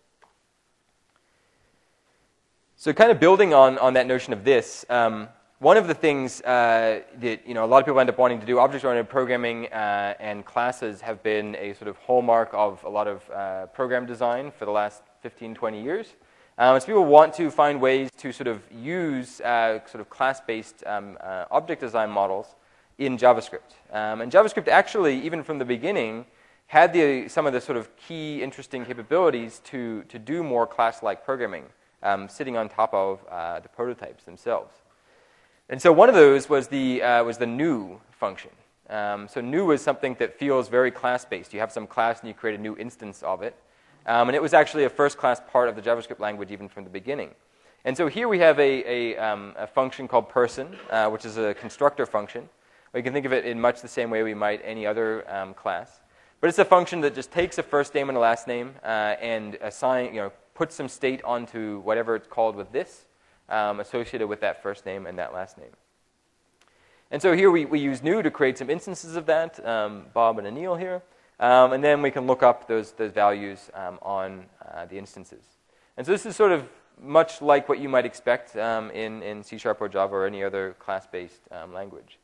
So kind of building on, on that notion of this, um, one of the things uh, that you know, a lot of people end up wanting to do, object-oriented programming uh, and classes have been a sort of hallmark of a lot of uh, program design for the last fifteen, twenty years. Um, so people want to find ways to sort of use uh, sort of class-based um, uh, object design models in JavaScript. Um, and JavaScript actually, even from the beginning, had the, some of the sort of key interesting capabilities to, to do more class-like programming, um, sitting on top of uh, the prototypes themselves. And so one of those was the, uh, was the new function. Um, so new is something that feels very class-based. You have some class and you create a new instance of it. Um, and it was actually a first-class part of the JavaScript language even from the beginning. And so here we have a, a, um, a function called person, uh, which is a constructor function. We can think of it in much the same way we might any other um, class. But it's a function that just takes a first name and a last name uh, and assign, you know, puts some state onto whatever it's called with this, um, associated with that first name and that last name. And so here we, we use new to create some instances of that, um, Bob and Anil here. Um, and then we can look up those, those values um, on uh, the instances. And so this is sort of much like what you might expect um, in, in C Sharp or Java or any other class-based um, language.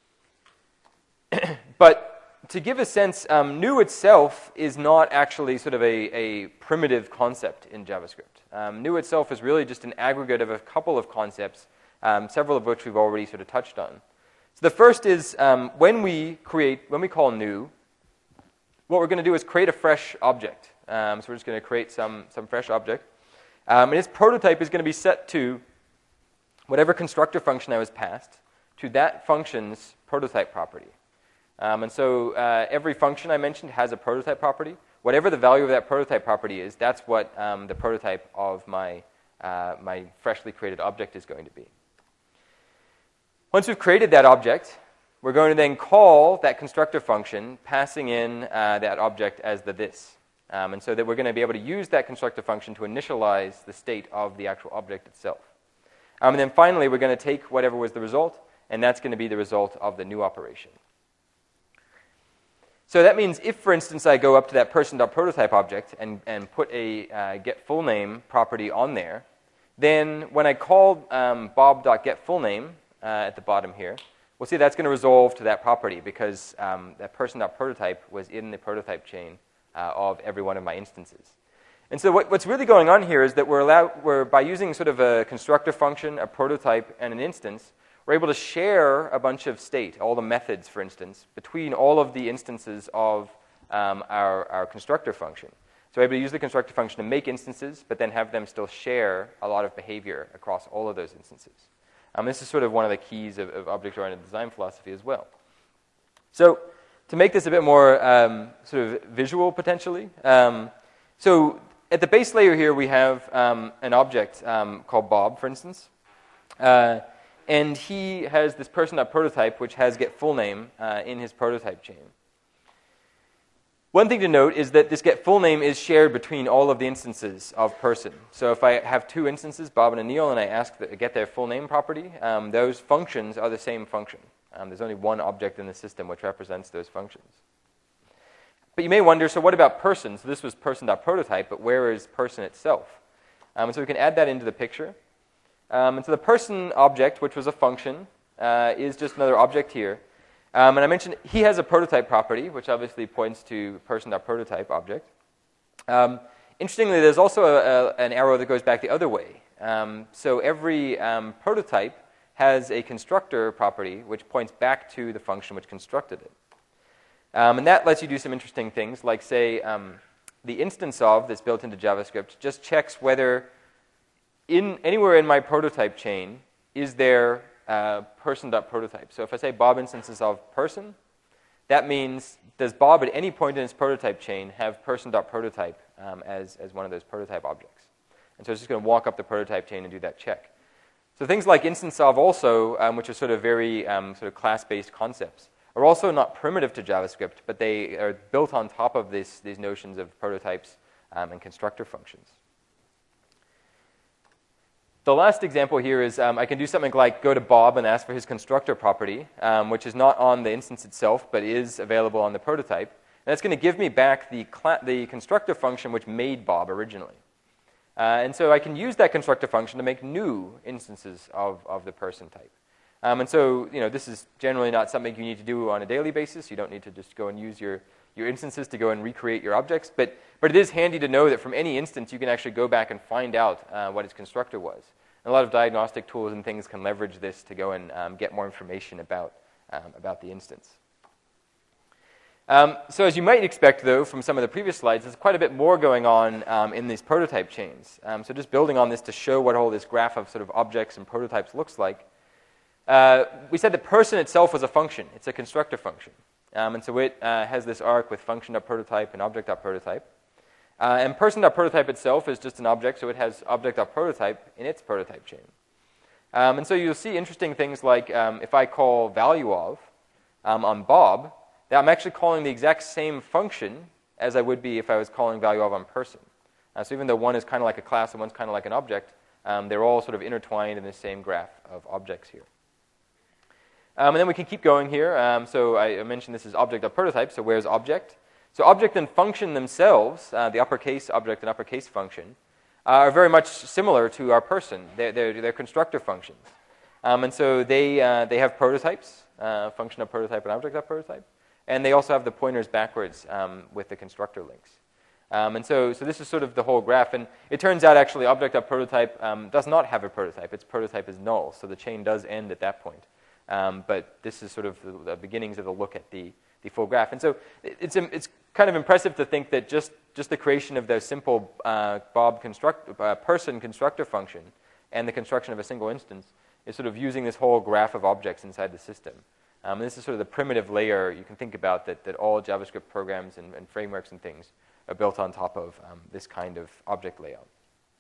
But to give a sense, um, new itself is not actually sort of a, a primitive concept in JavaScript. Um, new itself is really just an aggregate of a couple of concepts, um, several of which we've already sort of touched on. So the first is um, when we create, when we call new, what we're going to do is create a fresh object. Um, so we're just going to create some, some fresh object. Um, and its prototype is going to be set to whatever constructor function I was passed, to that function's prototype property. Um, and so uh, every function I mentioned has a prototype property. Whatever the value of that prototype property is, that's what um, the prototype of my, uh, my freshly created object is going to be. Once we've created that object, we're going to then call that constructor function, passing in uh, that object as the this. Um, and so that we're going to be able to use that constructor function to initialize the state of the actual object itself. Um, and then finally, we're going to take whatever was the result, and that's going to be the result of the new operation. So that means if, for instance, I go up to that person.prototype object and, and put a uh, getFullName property on there, then when I call um, bob.getFullName uh, at the bottom here, we'll see that's going to resolve to that property because um, that person.prototype was in the prototype chain uh, of every one of my instances. And so what, what's really going on here is that we're allowed, we're, by using sort of a constructor function, a prototype, and an instance, we're able to share a bunch of state, all the methods, for instance, between all of the instances of um, our, our constructor function. So we're able to use the constructor function to make instances, but then have them still share a lot of behavior across all of those instances. Um, this is sort of one of the keys of, of object-oriented design philosophy as well. So to make this a bit more um, sort of visual, potentially, um, so at the base layer here, we have um, an object um, called Bob, for instance. Uh, And he has this person.prototype, which has getFullName uh, in his prototype chain. One thing to note is that this getFullName is shared between all of the instances of person. So if I have two instances, Bob and Anil, and I ask to get their full name property, um, those functions are the same function. Um, there's only one object in the system which represents those functions. But you may wonder, so what about person? So this was person.prototype, but where is person itself? Um, so we can add that into the picture. Um, and so the person object, which was a function, uh, is just another object here. Um, and I mentioned he has a prototype property, which obviously points to person.prototype object. Um, interestingly, there's also a, a, an arrow that goes back the other way. Um, so every um, prototype has a constructor property, which points back to the function which constructed it. Um, and that lets you do some interesting things, like say um, the instance of that's built into JavaScript just checks whether in anywhere in my prototype chain is there uh, person.prototype. So if I say Bob instances of person, that means does Bob at any point in its prototype chain have person.prototype um, as, as one of those prototype objects. And so it's just going to walk up the prototype chain and do that check. So things like instance of also, um, which are sort of very um, sort of class-based concepts, are also not primitive to JavaScript, but they are built on top of this, these notions of prototypes um, and constructor functions. The last example here is um, I can do something like go to Bob and ask for his constructor property, um, which is not on the instance itself, but is available on the prototype. And it's going to give me back the, the constructor function which made Bob originally. Uh, and so I can use that constructor function to make new instances of, of the person type. Um, and so, you know, this is generally not something you need to do on a daily basis. You don't need to just go and use your, your instances to go and recreate your objects. But, but it is handy to know that from any instance, you can actually go back and find out uh, what its constructor was. And a lot of diagnostic tools and things can leverage this to go and um, get more information about, um, about the instance. Um, so as you might expect, though, from some of the previous slides, there's quite a bit more going on um, in these prototype chains. Um, so just building on this to show what all this graph of sort of objects and prototypes looks like, uh, we said that person itself was a function. It's a constructor function. Um, and so it uh, has this arc with function.prototype and object.prototype. Uh, and person.prototype itself is just an object, so it has object.prototype in its prototype chain. Um, and so you'll see interesting things like um, if I call value of um, on Bob, that I'm actually calling the exact same function as I would be if I was calling value of on person. Uh, so even though one is kind of like a class and one's kind of like an object, um, they're all sort of intertwined in the same graph of objects here. Um, and then we can keep going here. Um, so I mentioned this is object.prototype, so where's object? So object and function themselves, uh, the uppercase object and uppercase function, uh, are very much similar to our person. They're, they're, they're constructor functions. Um, and so they, uh, they have prototypes, uh, function.prototype and object.prototype. And they also have the pointers backwards um, with the constructor links. Um, and so, so this is sort of the whole graph. And it turns out, actually, object.prototype um, does not have a prototype. Its prototype is null, so the chain does end at that point. Um, but this is sort of the, the beginnings of the look at the, the full graph. And so it's, it's kind of impressive to think that just, just the creation of the simple uh, Bob construct, uh, person constructor function and the construction of a single instance is sort of using this whole graph of objects inside the system. Um, this is sort of the primitive layer you can think about that, that all JavaScript programs and, and frameworks and things are built on top of um, this kind of object layout.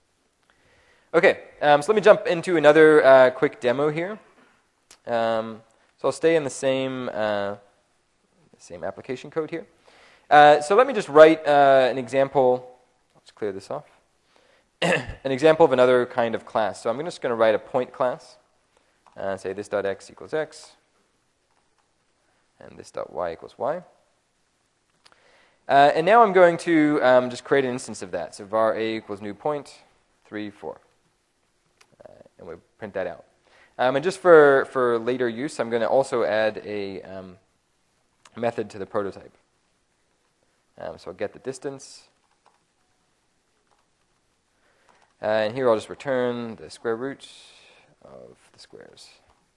Okay, um, so let me jump into another uh, quick demo here. Um, so I'll stay in the same, uh, the same application code here. Uh, so let me just write uh, an example. Let's clear this off. An example of another kind of class. So I'm just going to write a point class. Uh, say this dot x equals x. And this dot y equals y. Uh, and now I'm going to um, just create an instance of that. So var a equals new point, three, four. Uh, and we print that out. Um, and just for, for later use, I'm going to also add a um, method to the prototype. Um, so I'll get the distance. Uh, and here I'll just return the square root of the squares.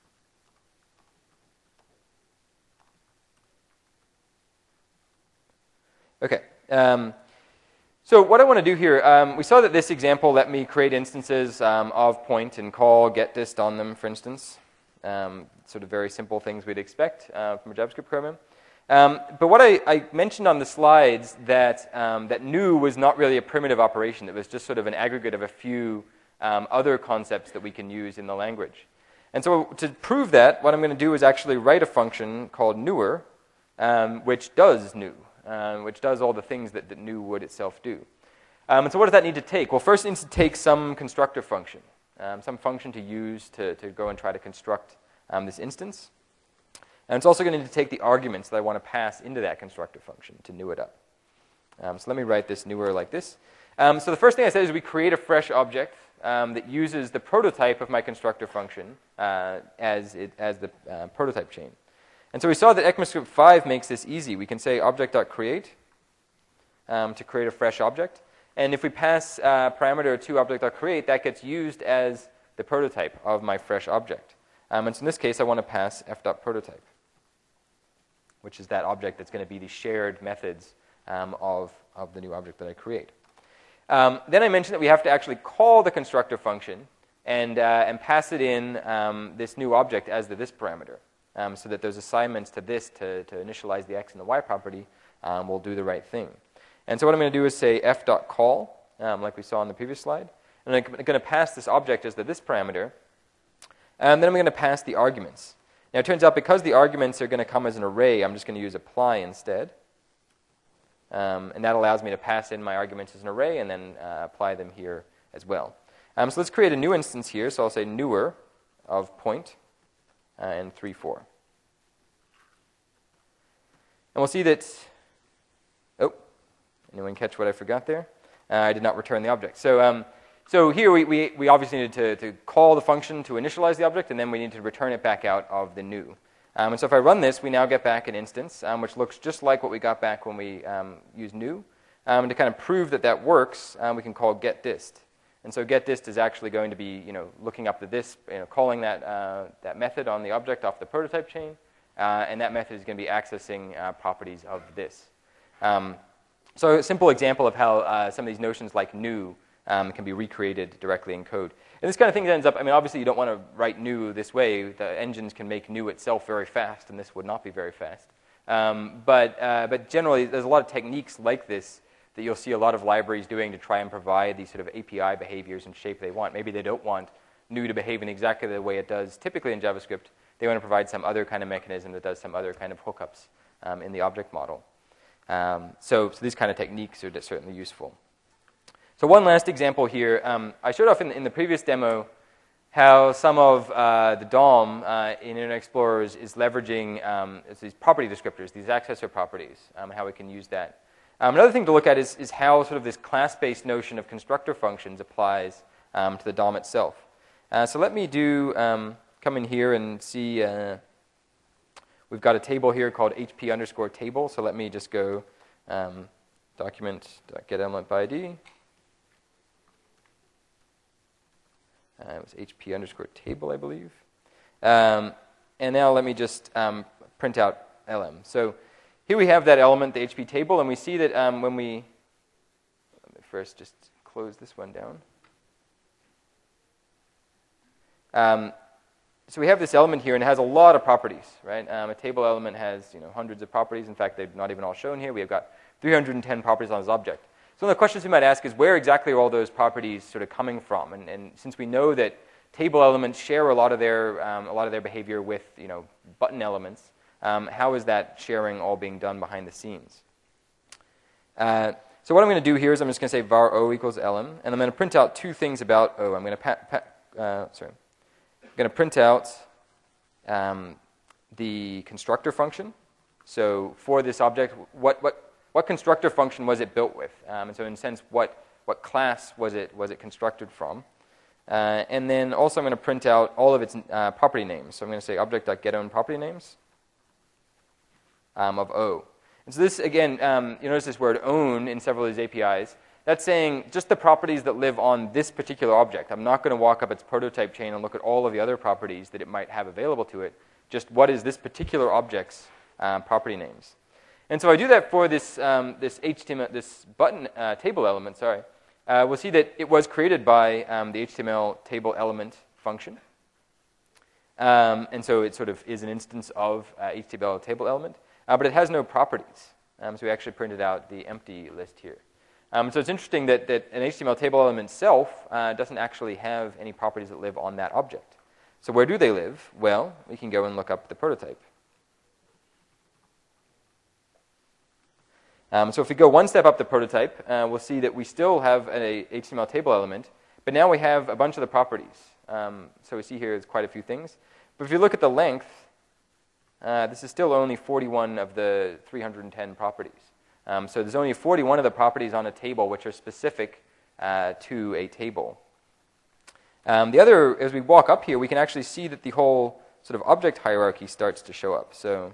Okay, um, so what I want to do here, um, we saw that this example let me create instances um, of point and call getDist on them, for instance. Um, sort of very simple things we'd expect uh, from a JavaScript program. Um, but what I, I mentioned on the slides that, um, that new was not really a primitive operation. It was just sort of an aggregate of a few um, other concepts that we can use in the language. And so to prove that, what I'm going to do is actually write a function called newer, um, which does new. Um, which does all the things that, that new would itself do. Um, and so what does that need to take? Well, first it needs to take some constructor function, um, some function to use to, to go and try to construct um, this instance. And it's also going to need to take the arguments that I want to pass into that constructor function to new it up. Um, so let me write this newer like this. Um, so the first thing I said is we create a fresh object um, that uses the prototype of my constructor function uh, as, it, as the uh, prototype chain. And so we saw that ECMAScript five makes this easy. We can say object.create um, to create a fresh object. And if we pass uh, parameter to object.create, that gets used as the prototype of my fresh object. Um, and so in this case, I want to pass f.prototype, which is that object that's going to be the shared methods um, of, of the new object that I create. Um, then I mentioned that we have to actually call the constructor function and, uh, and pass it in um, this new object as the this parameter. Um, so that those assignments to this to, to initialize the x and the y property um, will do the right thing. And so what I'm going to do is say f.call, um, like we saw on the previous slide. And I'm going to pass this object as the this parameter. And then I'm going to pass the arguments. Now it turns out because the arguments are going to come as an array, I'm just going to use apply instead. Um, and that allows me to pass in my arguments as an array and then uh, apply them here as well. Um, so let's create a new instance here. So I'll say newer of point. Uh, and three, four. And we'll see that, oh, anyone catch what I forgot there? Uh, I did not return the object. So, um, so here we, we, we obviously needed to, to call the function to initialize the object, and then we need to return it back out of the new. Um, and so if I run this, we now get back an instance, um, which looks just like what we got back when we um, used new. Um, and to kind of prove that that works, um, we can call getDist. And so getDist is actually going to be, you know, looking up the this, you know, calling that uh, that method on the object off the prototype chain, uh, and that method is going to be accessing uh, properties of this. Um, so a simple example of how uh, some of these notions like new um, can be recreated directly in code. And this kind of thing ends up, I mean, obviously you don't want to write new this way. The engines can make new itself very fast, and this would not be very fast. Um, but, uh, but generally, there's a lot of techniques like this that you'll see a lot of libraries doing to try and provide these sort of A P I behaviors and shape they want. Maybe they don't want new to behave in exactly the way it does typically in JavaScript. They want to provide some other kind of mechanism that does some other kind of hookups um, in the object model. Um, so, so these kind of techniques are certainly useful. So one last example here. Um, I showed off in, in the previous demo how some of uh, the D O M uh, in Internet Explorer is, is leveraging um, these property descriptors, these accessor properties, um, and how we can use that. Um, another thing to look at is, is how sort of this class-based notion of constructor functions applies um, to the D O M itself. Uh, so let me do, um, come in here and see, uh, we've got a table here called H P underscore table. So let me just go um, document.getElementById. Uh, it was H P underscore table, I believe. Um, and now let me just um, print out L M. So here we have that element, the H P table, and we see that um, when we, let me first just close this one down. Um, so we have this element here, and it has a lot of properties, right? Um, a table element has, you know, hundreds of properties. In fact, they're not even all shown here. We've got three hundred ten properties on this object. So one of the questions we might ask is, where exactly are all those properties sort of coming from? And, and since we know that table elements share a lot of their um, a lot of their behavior with, you know, button elements, um, how is that sharing all being done behind the scenes? Uh, so what I'm going to do here is I'm just going to say var o equals lm, and I'm going to print out two things about o. I'm going to pa pa uh, sorry. I'm going to print out um, the constructor function. So for this object, what what what constructor function was it built with? Um, and so in a sense, what what class was it was it constructed from? Uh, and then also I'm going to print out all of its uh, property names. So I'm going to say object.getOwnPropertyNames um, of O. And so this, again, um, you notice this word own in several of these A P Is. That's saying just the properties that live on this particular object. I'm not going to walk up its prototype chain and look at all of the other properties that it might have available to it. Just what is this particular object's uh, property names. And so I do that for this, um, this H T M L, this button uh, table element, sorry. Uh, we'll see that it was created by um, the H T M L table element function. Um, and so it sort of is an instance of uh, H T M L table element. Uh, but it has no properties. Um, so we actually printed out the empty list here. Um, so it's interesting that, that an H T M L table element itself uh, doesn't actually have any properties that live on that object. So where do they live? Well, we can go and look up the prototype. Um, so if we go one step up the prototype, uh, we'll see that we still have an H T M L table element, but now we have a bunch of the properties. Um, so we see here is quite a few things. But if you look at the length, uh, this is still only forty-one of the three hundred ten properties. Um, so there's only forty-one of the properties on a table which are specific uh, to a table. Um, the other, as we walk up here, we can actually see that the whole sort of object hierarchy starts to show up. So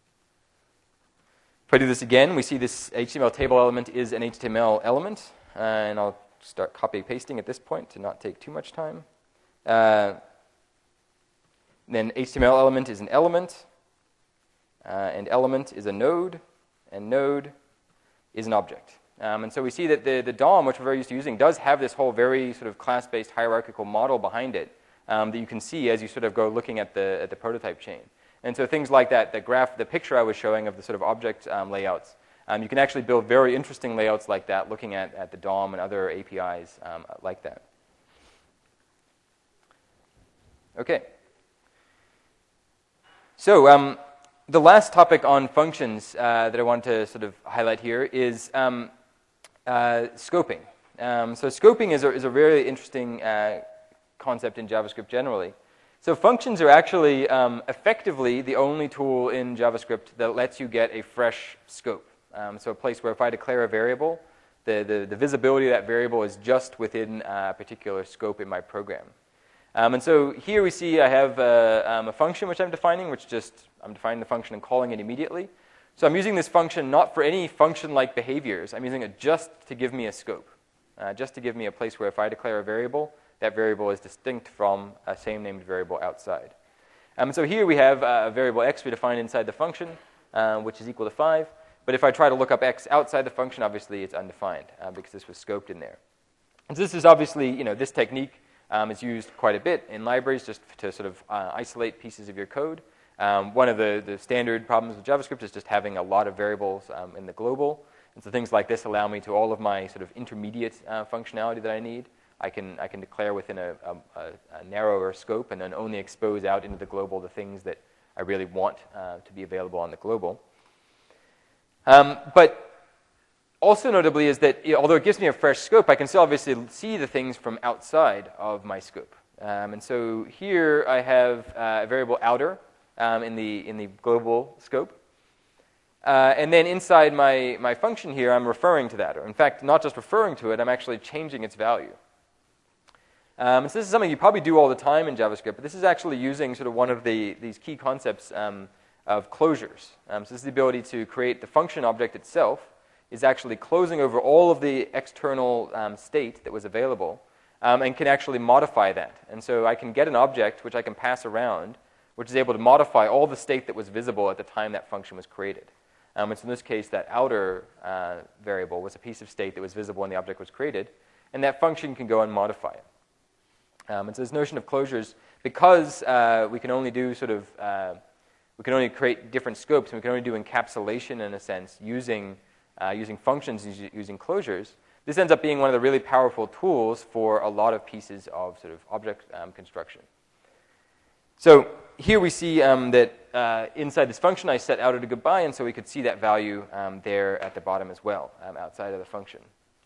if I do this again, we see this H T M L table element is an H T M L element. Uh, and I'll start copy pasting at this point to not take too much time. Uh, then H T M L element is an element. Uh, and element is a node. And node is an object. Um, and so we see that the, the D O M, which we're very used to using, does have this whole very sort of class-based hierarchical model behind it um, that you can see as you sort of go looking at the, at the prototype chain. And so things like that, the graph, the picture I was showing of the sort of object um, layouts, um, you can actually build very interesting layouts like that looking at, at the D O M and other A P Is um, like that. Okay. So um, the last topic on functions uh, that I want to sort of highlight here is um, uh, scoping. Um, so scoping is a, is a very interesting uh, concept in JavaScript generally. So functions are actually um, effectively the only tool in JavaScript that lets you get a fresh scope. Um, so a place where if I declare a variable, the, the, the visibility of that variable is just within a particular scope in my program. Um, and so here we see I have a, um, a function which I'm defining, which just, I'm defining the function and calling it immediately. So I'm using this function not for any function-like behaviors. I'm using it just to give me a scope, uh, just to give me a place where if I declare a variable, that variable is distinct from a same-named variable outside. Um, so here we have a variable x we define inside the function, uh, which is equal to five. But if I try to look up x outside the function, obviously it's undefined uh, because this was scoped in there. And so this is obviously, you know, this technique um, is used quite a bit in libraries just to sort of uh, isolate pieces of your code. Um, one of the, the standard problems with JavaScript is just having a lot of variables um, in the global. And so things like this allow me to all of my sort of intermediate uh, functionality that I need. I can, I can declare within a, a, a narrower scope and then only expose out into the global the things that I really want uh, to be available on the global. Um, but also notably is that, you know, although it gives me a fresh scope, I can still obviously see the things from outside of my scope. Um, and so here I have uh, a variable outer um, in the in the global scope. Uh, and then inside my, my function here, I'm referring to that. Or in fact, not just referring to it, I'm actually changing its value. Um, and so this is something you probably do all the time in JavaScript, but this is actually using sort of one of the these key concepts um, of closures. Um, so this is the ability to create the function object itself is actually closing over all of the external um, state that was available um, and can actually modify that. And so I can get an object which I can pass around, which is able to modify all the state that was visible at the time that function was created. Um, and so in this case, that outer uh, variable was a piece of state that was visible when the object was created, and that function can go and modify it. Um, and so this notion of closures, because uh, we can only do sort of uh, we can only create different scopes, and we can only do encapsulation in a sense using, uh, using functions, using closures. This ends up being one of the really powerful tools for a lot of pieces of sort of object um, construction. So here we see um, that uh, inside this function I set outer to goodbye, and so we could see that value um, there at the bottom as well, um, outside of the function.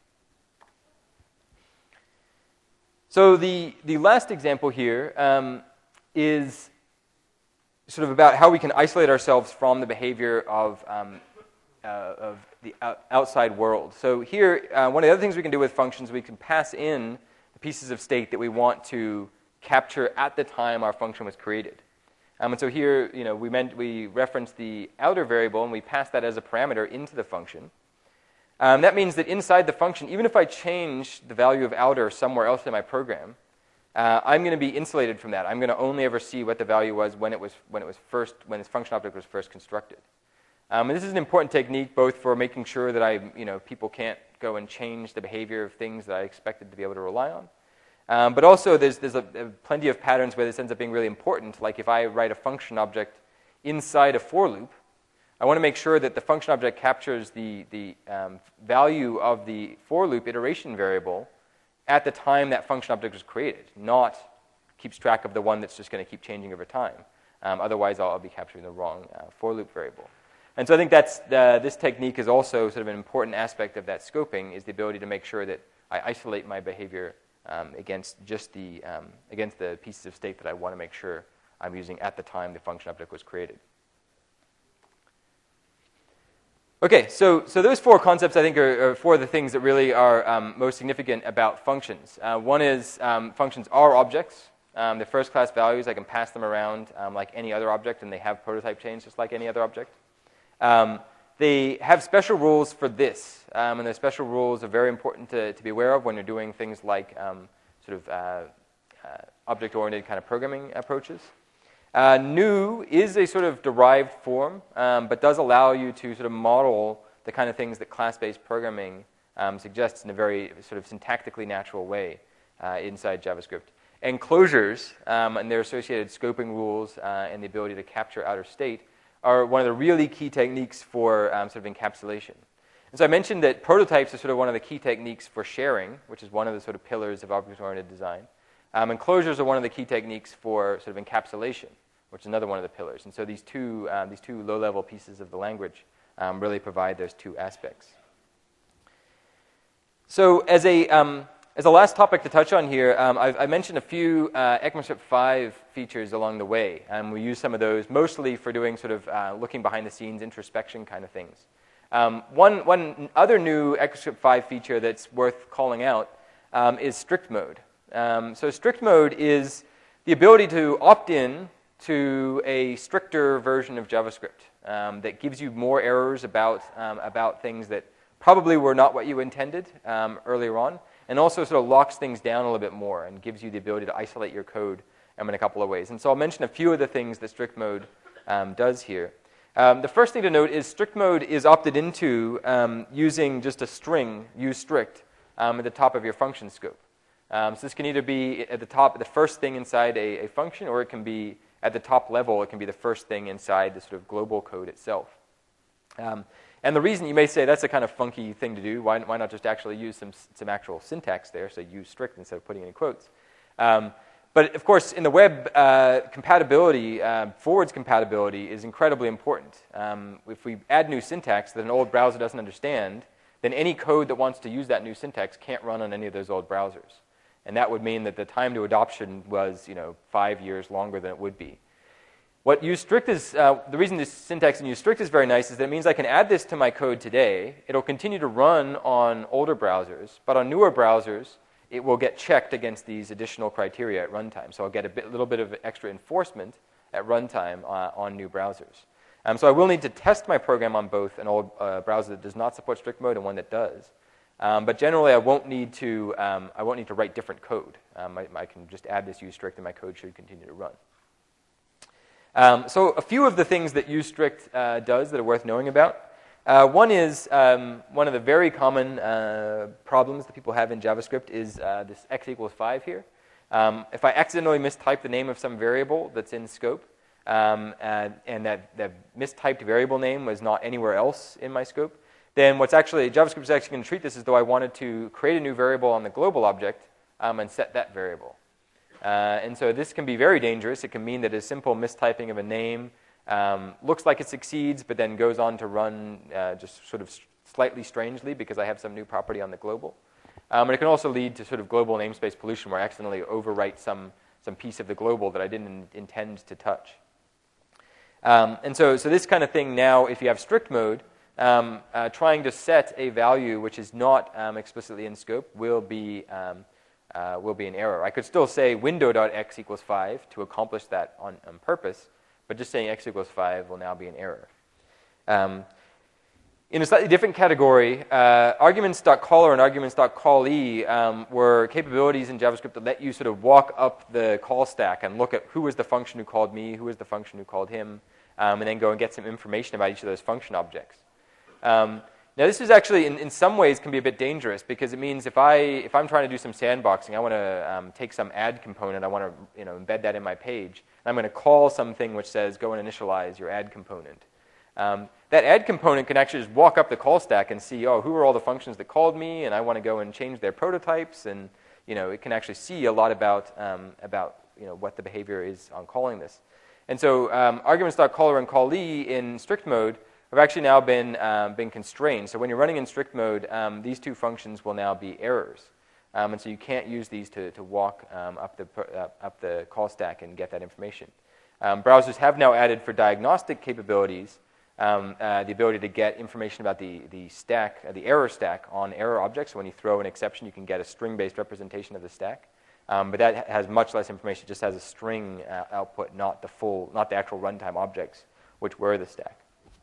So the, the last example here um, is sort of about how we can isolate ourselves from the behavior of, um, uh, of the outside world. So here, uh, one of the other things we can do with functions, we can pass in the pieces of state that we want to capture at the time our function was created. Um, and so here, you know, we meant we referenced the outer variable, and we pass that as a parameter into the function. Um, that means that inside the function, even if I change the value of outer somewhere else in my program, Uh, I'm going to be insulated from that. I'm going to only ever see what the value was when it was when it was first when this function object was first constructed. Um, and this is an important technique both for making sure that I you know people can't go and change the behavior of things that I expected to be able to rely on. Um, but also there's there's a, a plenty of patterns where this ends up being really important. Like if I write a function object inside a for loop, I want to make sure that the function object captures the the um, value of the for loop iteration variable at the time that function object was created, not keeps track of the one that's just going to keep changing over time. Um, otherwise, I'll, I'll be capturing the wrong uh, for loop variable. And so I think that's the, this technique is also sort of an important aspect of that scoping, is the ability to make sure that I isolate my behavior um, against just the um, against the pieces of state that I want to make sure I'm using at the time the function object was created. Okay, so, so those four concepts, I think, are, are four of the things that really are um, most significant about functions. Uh, one is um, functions are objects. Um, they're first-class values. I can pass them around um, like any other object, and they have prototype chains just like any other object. Um, they have special rules for this, um, and those special rules are very important to, to be aware of when you're doing things like um, sort of uh, uh, object-oriented kind of programming approaches. Uh, new is a sort of derived form, um, but does allow you to sort of model the kind of things that class-based programming um, suggests in a very sort of syntactically natural way uh, inside JavaScript. And closures um, and their associated scoping rules uh, and the ability to capture outer state are one of the really key techniques for um, sort of encapsulation. And so I mentioned that prototypes are sort of one of the key techniques for sharing, which is one of the sort of pillars of object-oriented design. Um, and closures are one of the key techniques for sort of encapsulation, which is another one of the pillars. And so these two, um, these two low-level pieces of the language um, really provide those two aspects. So as a, um, as a last topic to touch on here, um, I've, I mentioned a few uh, ECMAScript five features along the way. And we use some of those mostly for doing sort of uh, looking behind the scenes, introspection kind of things. Um, one, one other new ECMAScript five feature that's worth calling out um, is strict mode. Um, so strict mode is the ability to opt in to a stricter version of JavaScript um, that gives you more errors about, um, about things that probably were not what you intended um, earlier on, and also sort of locks things down a little bit more and gives you the ability to isolate your code um, in a couple of ways. And so I'll mention a few of the things that strict mode um, does here. Um, the first thing to note is strict mode is opted into um, using just a string, use strict, um, at the top of your function scope. Um, so this can either be at the top, the first thing inside a, a function, or it can be at the top level, it can be the first thing inside the sort of global code itself. Um, and the reason you may say that's a kind of funky thing to do, why, why not just actually use some, some actual syntax there, so use strict instead of putting it in quotes. Um, but of course, in the web, uh, compatibility, uh, forwards compatibility is incredibly important. Um, if we add new syntax that an old browser doesn't understand, then any code that wants to use that new syntax can't run on any of those old browsers. And that would mean that the time to adoption was, you know, five years longer than it would be. What useStrict is, uh, the reason this syntax in useStrict is very nice is that it means I can add this to my code today. It'll continue to run on older browsers, but on newer browsers, it will get checked against these additional criteria at runtime. So I'll get a bit, little bit of extra enforcement at runtime uh, on new browsers. Um, so I will need to test my program on both an old uh, browser that does not support strict mode and one that does. Um, but generally, I won't need to. Um, I won't need to write different code. Um, I, I can just add this useStrict, and my code should continue to run. Um, so, a few of the things that useStrict uh, does that are worth knowing about. Uh, one is um, one of the very common uh, problems that people have in JavaScript is uh, this x equals five here. Um, if I accidentally mistype the name of some variable that's in scope, um, and, and that that mistyped variable name was not anywhere else in my scope, then what's actually, JavaScript is actually going to treat this as though I wanted to create a new variable on the global object um, and set that variable. Uh, and so this can be very dangerous. It can mean that a simple mistyping of a name um, looks like it succeeds, but then goes on to run uh, just sort of slightly strangely because I have some new property on the global. Um, and it can also lead to sort of global namespace pollution where I accidentally overwrite some, some piece of the global that I didn't intend to touch. Um, and so, so this kind of thing now, if you have strict mode, Um, uh, trying to set a value which is not um, explicitly in scope will be, um, uh, will be an error. I could still say window.x equals five to accomplish that on, on purpose, but just saying x equals five will now be an error. Um, in a slightly different category, uh, arguments.caller and arguments.callee um, were capabilities in JavaScript that let you sort of walk up the call stack and look at who was the function who called me, who was the function who called him, um, and then go and get some information about each of those function objects. Um, now this is actually, in, in some ways, can be a bit dangerous because it means if, I, if I'm trying to do some sandboxing, I want to um, take some add component, I want to you know, embed that in my page, and I'm going to call something which says go and initialize your add component. Um, that add component can actually just walk up the call stack and see, oh, who are all the functions that called me, and I want to go and change their prototypes, and you know, it can actually see a lot about, um, about you know, what the behavior is on calling this. And so um, arguments.caller and callee in strict mode have actually now been, um, been constrained. So when you're running in strict mode, um, these two functions will now be errors. Um, and so you can't use these to, to walk um, up, the, uh, up the call stack and get that information. Um, browsers have now added for diagnostic capabilities um, uh, the ability to get information about the, the stack, uh, the error stack on error objects. So when you throw an exception, you can get a string-based representation of the stack. Um, but that has much less information. It just has a string uh, output, not the full, not the actual runtime objects, which were the stack.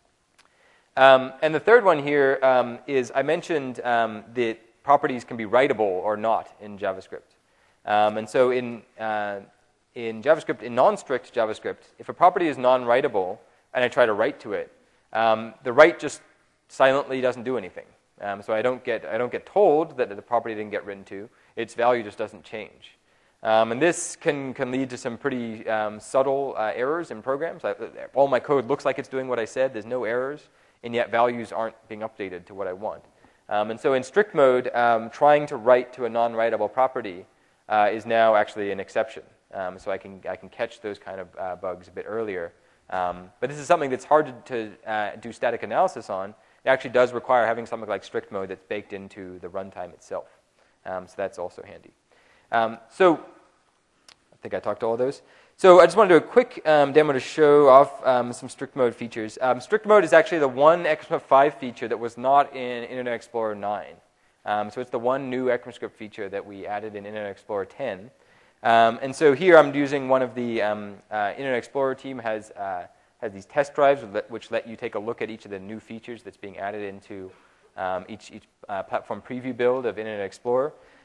Um, and the third one here um, is I mentioned um, that properties can be writable or not in JavaScript. Um, and so in, uh, in JavaScript, in non-strict JavaScript, if a property is non-writable and I try to write to it, um, the write just silently doesn't do anything. Um, so I don't get I don't get told that the property didn't get written to. Its value just doesn't change. Um, and this can, can lead to some pretty um, subtle uh, errors in programs. I, all my code looks like it's doing what I said. There's no errors. And yet values aren't being updated to what I want. Um, and so in strict mode, um, trying to write to a non-writable property uh, is now actually an exception. Um, so I can, I can catch those kind of uh, bugs a bit earlier. Um, but this is something that's hard to, to uh, do static analysis on. It actually does require having something like strict mode that's baked into the runtime itself. Um, so that's also handy. Um, so I think I talked to all of those. So I just want to do a quick um, demo to show off um, some strict mode features. Um, strict mode is actually the one ECMAScript five feature that was not in Internet Explorer nine. Um, so it's the one new ECMAScript feature that we added in Internet Explorer ten. Um, and so here I'm using one of the um, uh, Internet Explorer team has, uh, has these test drives which let you take a look at each of the new features that's being added into um, each, each uh, platform preview build of Internet Explorer.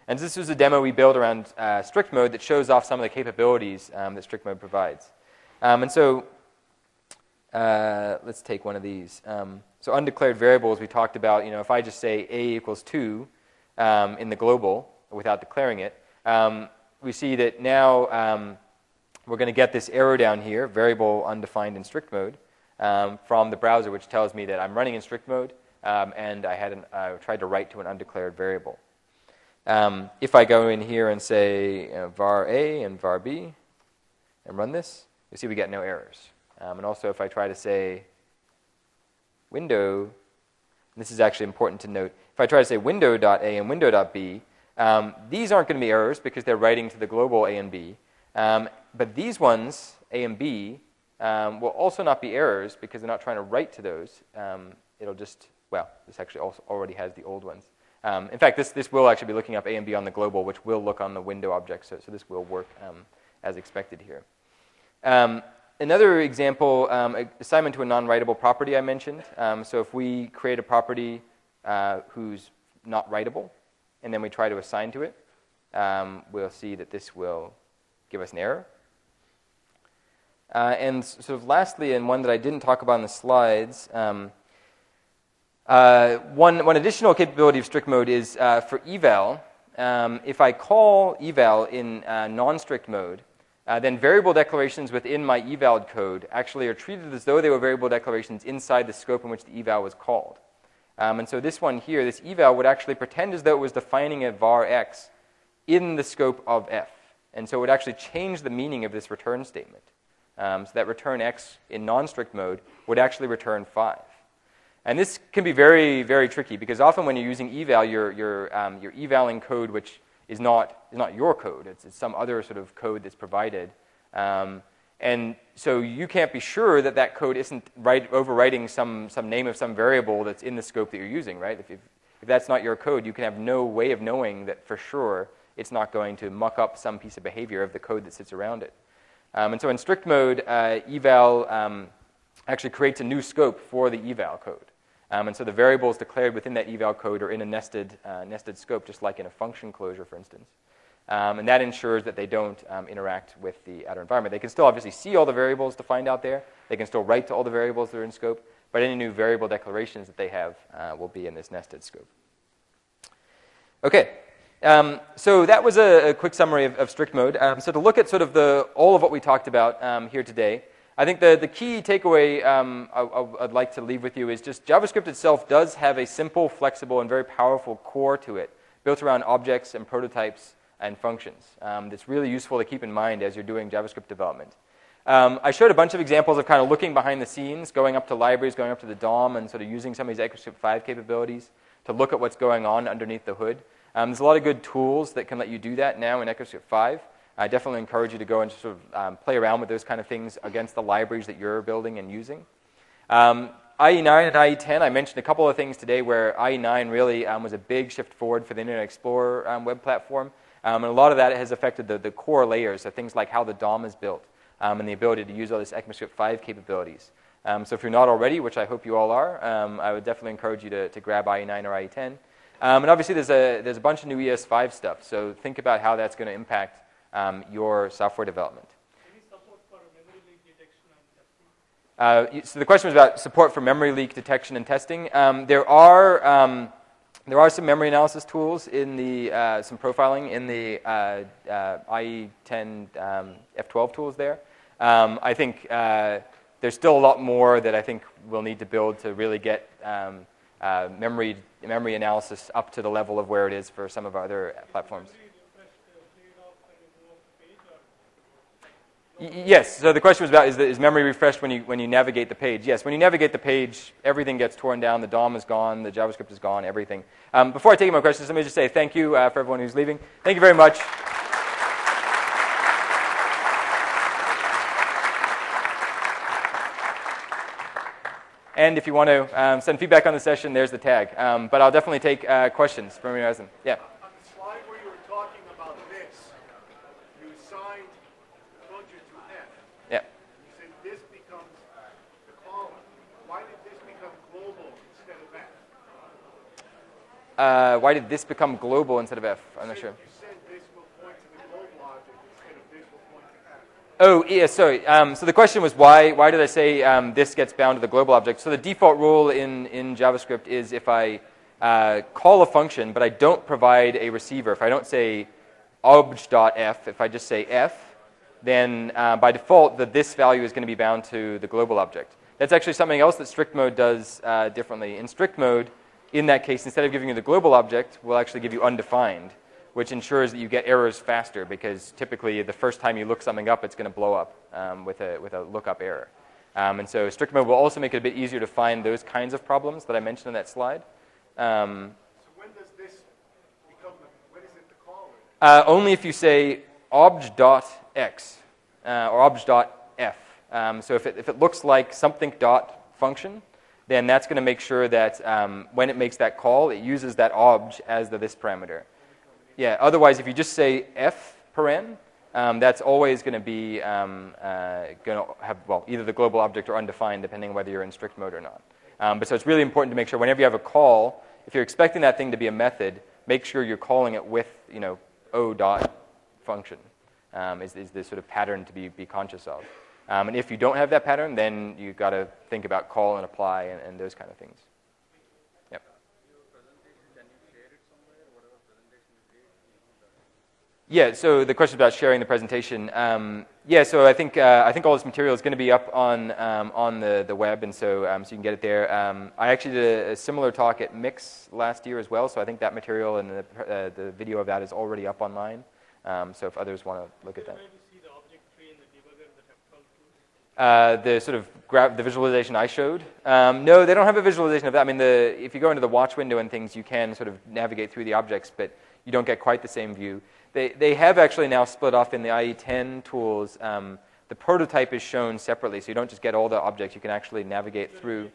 And this was a demo we built around uh, strict mode that shows off some of the capabilities um, that strict mode provides. Um, and so uh, let's take one of these. Um, so undeclared variables, we talked about, you know, if I just say A equals two um, in the global without declaring it, um, we see that now um, we're going to get this error down here, variable undefined in strict mode, um, from the browser, which tells me that I'm running in strict mode, um, and I had an, uh, tried to write to an undeclared variable. Um, if I go in here and say you know, var A and var B and run this, you see we get no errors. Um, and also if I try to say window, and this is actually important to note, if I try to say window.a and window.b, um, these aren't going to be errors because they're writing to the global A and B. Um, but these ones, A and B, um, will also not be errors because they're not trying to write to those. Um, it'll just, well, this actually also already has the old ones. Um, in fact, this, this will actually be looking up A and B on the global, which will look on the window object, so, so this will work um, as expected here. Um, another example, um, assignment to a non-writable property I mentioned. Um, so if we create a property uh, who's not writable, and then we try to assign to it, um, we'll see that this will give us an error. Uh, and sort of lastly, and one that I didn't talk about in the slides, um, Uh, one, one additional capability of strict mode is uh, for eval. Um, if I call eval in uh, non-strict mode, uh, then variable declarations within my eval code actually are treated as though they were variable declarations inside the scope in which the eval was called. Um, and so this one here, this eval, would actually pretend as though it was defining a var x in the scope of f. And so it would actually change the meaning of this return statement. Um, so that return x in non-strict mode would actually return five. And this can be very, very tricky because often when you're using eval, you're, you're, um, you're evaling code which is not, is not your code. It's, it's some other sort of code that's provided. Um, and so you can't be sure that that code isn't write, overwriting some, some name of some variable that's in the scope that you're using, right? If, if, if that's not your code, you can have no way of knowing that for sure it's not going to muck up some piece of behavior of the code that sits around it. Um, and so in strict mode, uh, eval um, actually creates a new scope for the eval code. Um, and so the variables declared within that eval code are in a nested, uh, nested scope, just like in a function closure, for instance. Um, and that ensures that they don't um, interact with the outer environment. They can still obviously see all the variables defined out there. They can still write to all the variables that are in scope. But any new variable declarations that they have uh, will be in this nested scope. OK. Um, so that was a, a quick summary of, of strict mode. Um, so to look at sort of the, all of what we talked about um, here today, I think the, the key takeaway um, I, I'd like to leave with you is just JavaScript itself does have a simple, flexible, and very powerful core to it, built around objects and prototypes and functions. Um, that's really useful to keep in mind as you're doing JavaScript development. Um, I showed a bunch of examples of kind of looking behind the scenes, going up to libraries, going up to the D O M, and sort of using some of these ECMAScript five capabilities to look at what's going on underneath the hood. Um, there's a lot of good tools that can let you do that now in ECMAScript five. I definitely encourage you to go and sort of um, play around with those kind of things against the libraries that you're building and using. Um, I E nine and I E ten, I mentioned a couple of things today where I E nine really um, was a big shift forward for the Internet Explorer um, web platform. Um, and a lot of that has affected the, the core layers, so things like how the D O M is built um, and the ability to use all this ECMAScript five capabilities. Um, so if you're not already, which I hope you all are, um, I would definitely encourage you to, to grab I E nine or I E ten. Um, and obviously there's a, there's a bunch of new E S five stuff, so think about how that's going to impact Um, your software development. Any support for memory leak detection and testing? Uh, so the question was about support for memory leak detection and testing. Um, there are um, there are some memory analysis tools in the uh, some profiling in the uh, uh, I E ten um, F twelve tools there. Um, I think uh, there's still a lot more that I think we'll need to build to really get um, uh, memory memory analysis up to the level of where it is for some of our other platforms. Yes, so the question was about is, the, is memory refreshed when you, when you navigate the page? Yes, when you navigate the page, everything gets torn down, the D O M is gone, the JavaScript is gone, everything. Um, before I take my questions, let me just say thank you uh, for everyone who's leaving. Thank you very much. And if you want to um, send feedback on the session, there's the tag. Um, but I'll definitely take uh, questions from you guys. Yeah. uh, why did this become global instead of F? I'm not sure. You said this will point to the global object instead of this will point to F. Oh, yeah, sorry. Um, so the question was why, why did I say um, this gets bound to the global object? So the default rule in, in JavaScript is if I uh, call a function, but I don't provide a receiver, if I don't say obj.f, if I just say f, then uh, by default, the this value is going to be bound to the global object. That's actually something else that strict mode does uh, differently. In strict mode, in that case, instead of giving you the global object, we'll actually give you undefined, which ensures that you get errors faster because typically the first time you look something up, it's going to blow up um, with, a, with a lookup error. Um, and so strict mode will also make it a bit easier to find those kinds of problems that I mentioned in that slide. Um, So when does this become, the, when is it the call? uh, only if you say obj.x uh, or obj.f. Um, so if it, if it looks like something dot function, then that's going to make sure that um, when it makes that call, it uses that obj as the this parameter. Yeah. Otherwise, if you just say f paren, um, that's always going to be um, uh, going to have well either the global object or undefined, depending on whether you're in strict mode or not. Um, but so it's really important to make sure whenever you have a call, if you're expecting that thing to be a method, make sure you're calling it with you know o dot function um, is is the sort of pattern to be be conscious of. Um, and if you don't have that pattern, then you've got to think about call and apply and, and those kind of things. Yep. Yeah, so the question about sharing the presentation. Um, yeah, so I think uh, I think all this material is going to be up on um, on the, the web, and so um, so you can get it there. Um, I actually did a, a similar talk at Mix last year as well, so I think that material and the, uh, the video of that is already up online. Um, so if others want to look at that. Uh, the sort of gra- the visualization I showed. Um, no, they don't have a visualization of that. I mean, the, if you go into the watch window and things, you can sort of navigate through the objects, but you don't get quite the same view. They they have actually now split off in the I E ten tools. Um, the prototype is shown separately, so you don't just get all the objects. You can actually navigate through.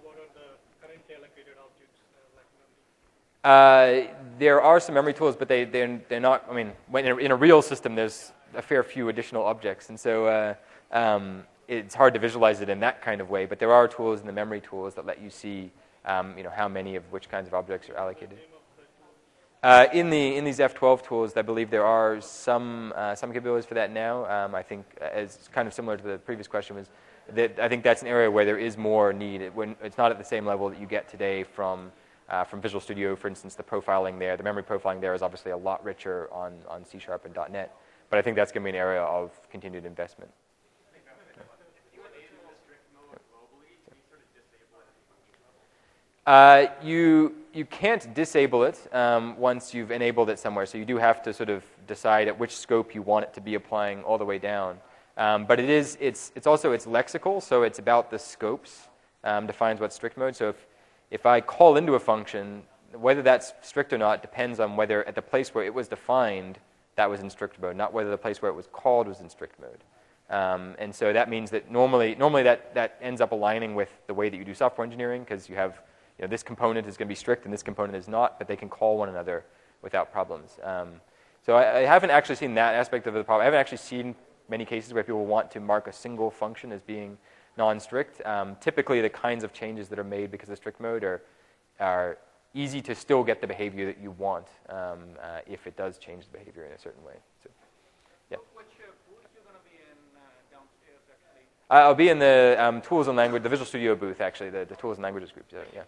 Uh, there are some memory tools, but they they're, they're not. I mean, when in a, in a real system, there's a fair few additional objects, and so. Uh, um, It's hard to visualize it in that kind of way, but there are tools in the memory tools that let you see, um, you know, how many of which kinds of objects are allocated. Uh, in the in these F twelve tools, I believe there are some uh, some capabilities for that now. Um, I think, as kind of similar to the previous question, was that I think that's an area where there is more need. It, when it's not at the same level that you get today from uh, from Visual Studio, for instance. The profiling there, the memory profiling there is obviously a lot richer on on C Sharp and .NET, but I think that's going to be an area of continued investment. Uh, you you can't disable it um, once you've enabled it somewhere. So you do have to sort of decide at which scope you want it to be applying all the way down. Um, but it is it's it's also it's lexical, so it's about the scopes um, defines what's strict mode. So if if I call into a function, whether that's strict or not depends on whether at the place where it was defined that was in strict mode, not whether the place where it was called was in strict mode. Um, and so that means that normally normally that that ends up aligning with the way that you do software engineering, because you have You know, this component is going to be strict and this component is not, but they can call one another without problems. Um, so I, I haven't actually seen that aspect of the problem. I haven't actually seen many cases where people want to mark a single function as being non-strict. Um, typically, the kinds of changes that are made because of strict mode are, are easy to still get the behavior that you want um, uh, if it does change the behavior in a certain way. So, yeah. Which uh, booth you're going to be in uh, downstairs, actually? I'll be in the um, Tools and Language, the Visual Studio booth, actually, the, the Tools and Languages group. So, yeah.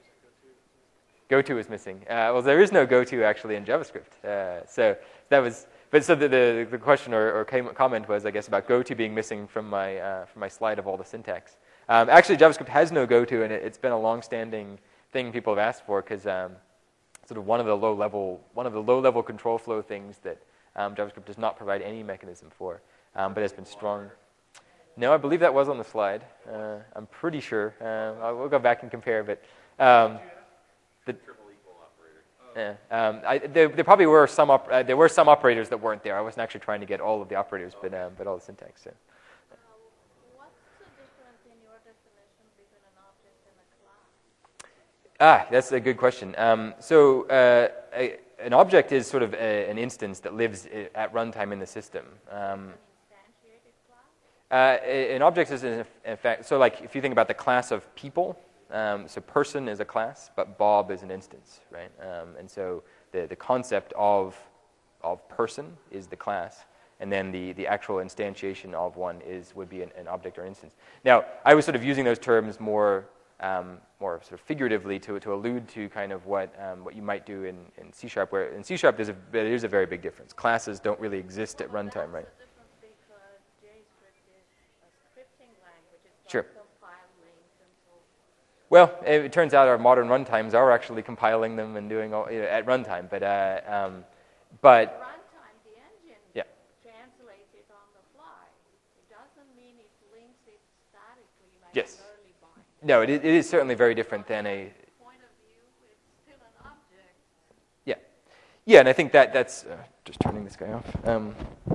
GoTo is missing. Uh, well, there is no GoTo actually in JavaScript. Uh, so that was, but so the the, the question or, or comment was, I guess, about GoTo being missing from my uh, from my slide of all the syntax. Um, actually, JavaScript has no GoTo, and it, it's been a long-standing thing people have asked for because um, sort of one of the low-level one of the low-level control flow things that um, JavaScript does not provide any mechanism for, um, but has been strong. No, I believe that was on the slide. Uh, I'm pretty sure. Uh, I'll, we'll go back and compare, but. Um, The, yeah, um, I, there, there probably were some op- uh, there were some operators that weren't there. I wasn't actually trying to get all of the operators, but um, but all the syntax. So. Uh, what's the difference in your definition between an object and a class? Ah, that's a good question. Um, so uh, a, an object is sort of a, an instance that lives at runtime in the system. Um, Instantiated class? uh, an object is in effect. So like if you think about the class of people. Um, so person is a class, but Bob is an instance, right? Um, and so the, the concept of, of person is the class, and then the, the actual instantiation of one is would be an, an object or instance. Now, I was sort of using those terms more um, more sort of figuratively to, to allude to kind of what um, what you might do in, in C Sharp, where in C Sharp there's a, there's a very big difference. Classes don't really exist at runtime, right? That's the difference because JScript is a scripting language. It's Sure. not compiling and so Well, it turns out our modern runtimes are actually compiling them and doing all you know, at runtime, but uh, um, but runtime, the engine Yeah. translates it on the fly. It doesn't mean it links it statically like Yes. an early bind. no, it, it is certainly very different than a Point of view, it's still an object. yeah, yeah, and I think that that's uh, just turning this guy off. Um,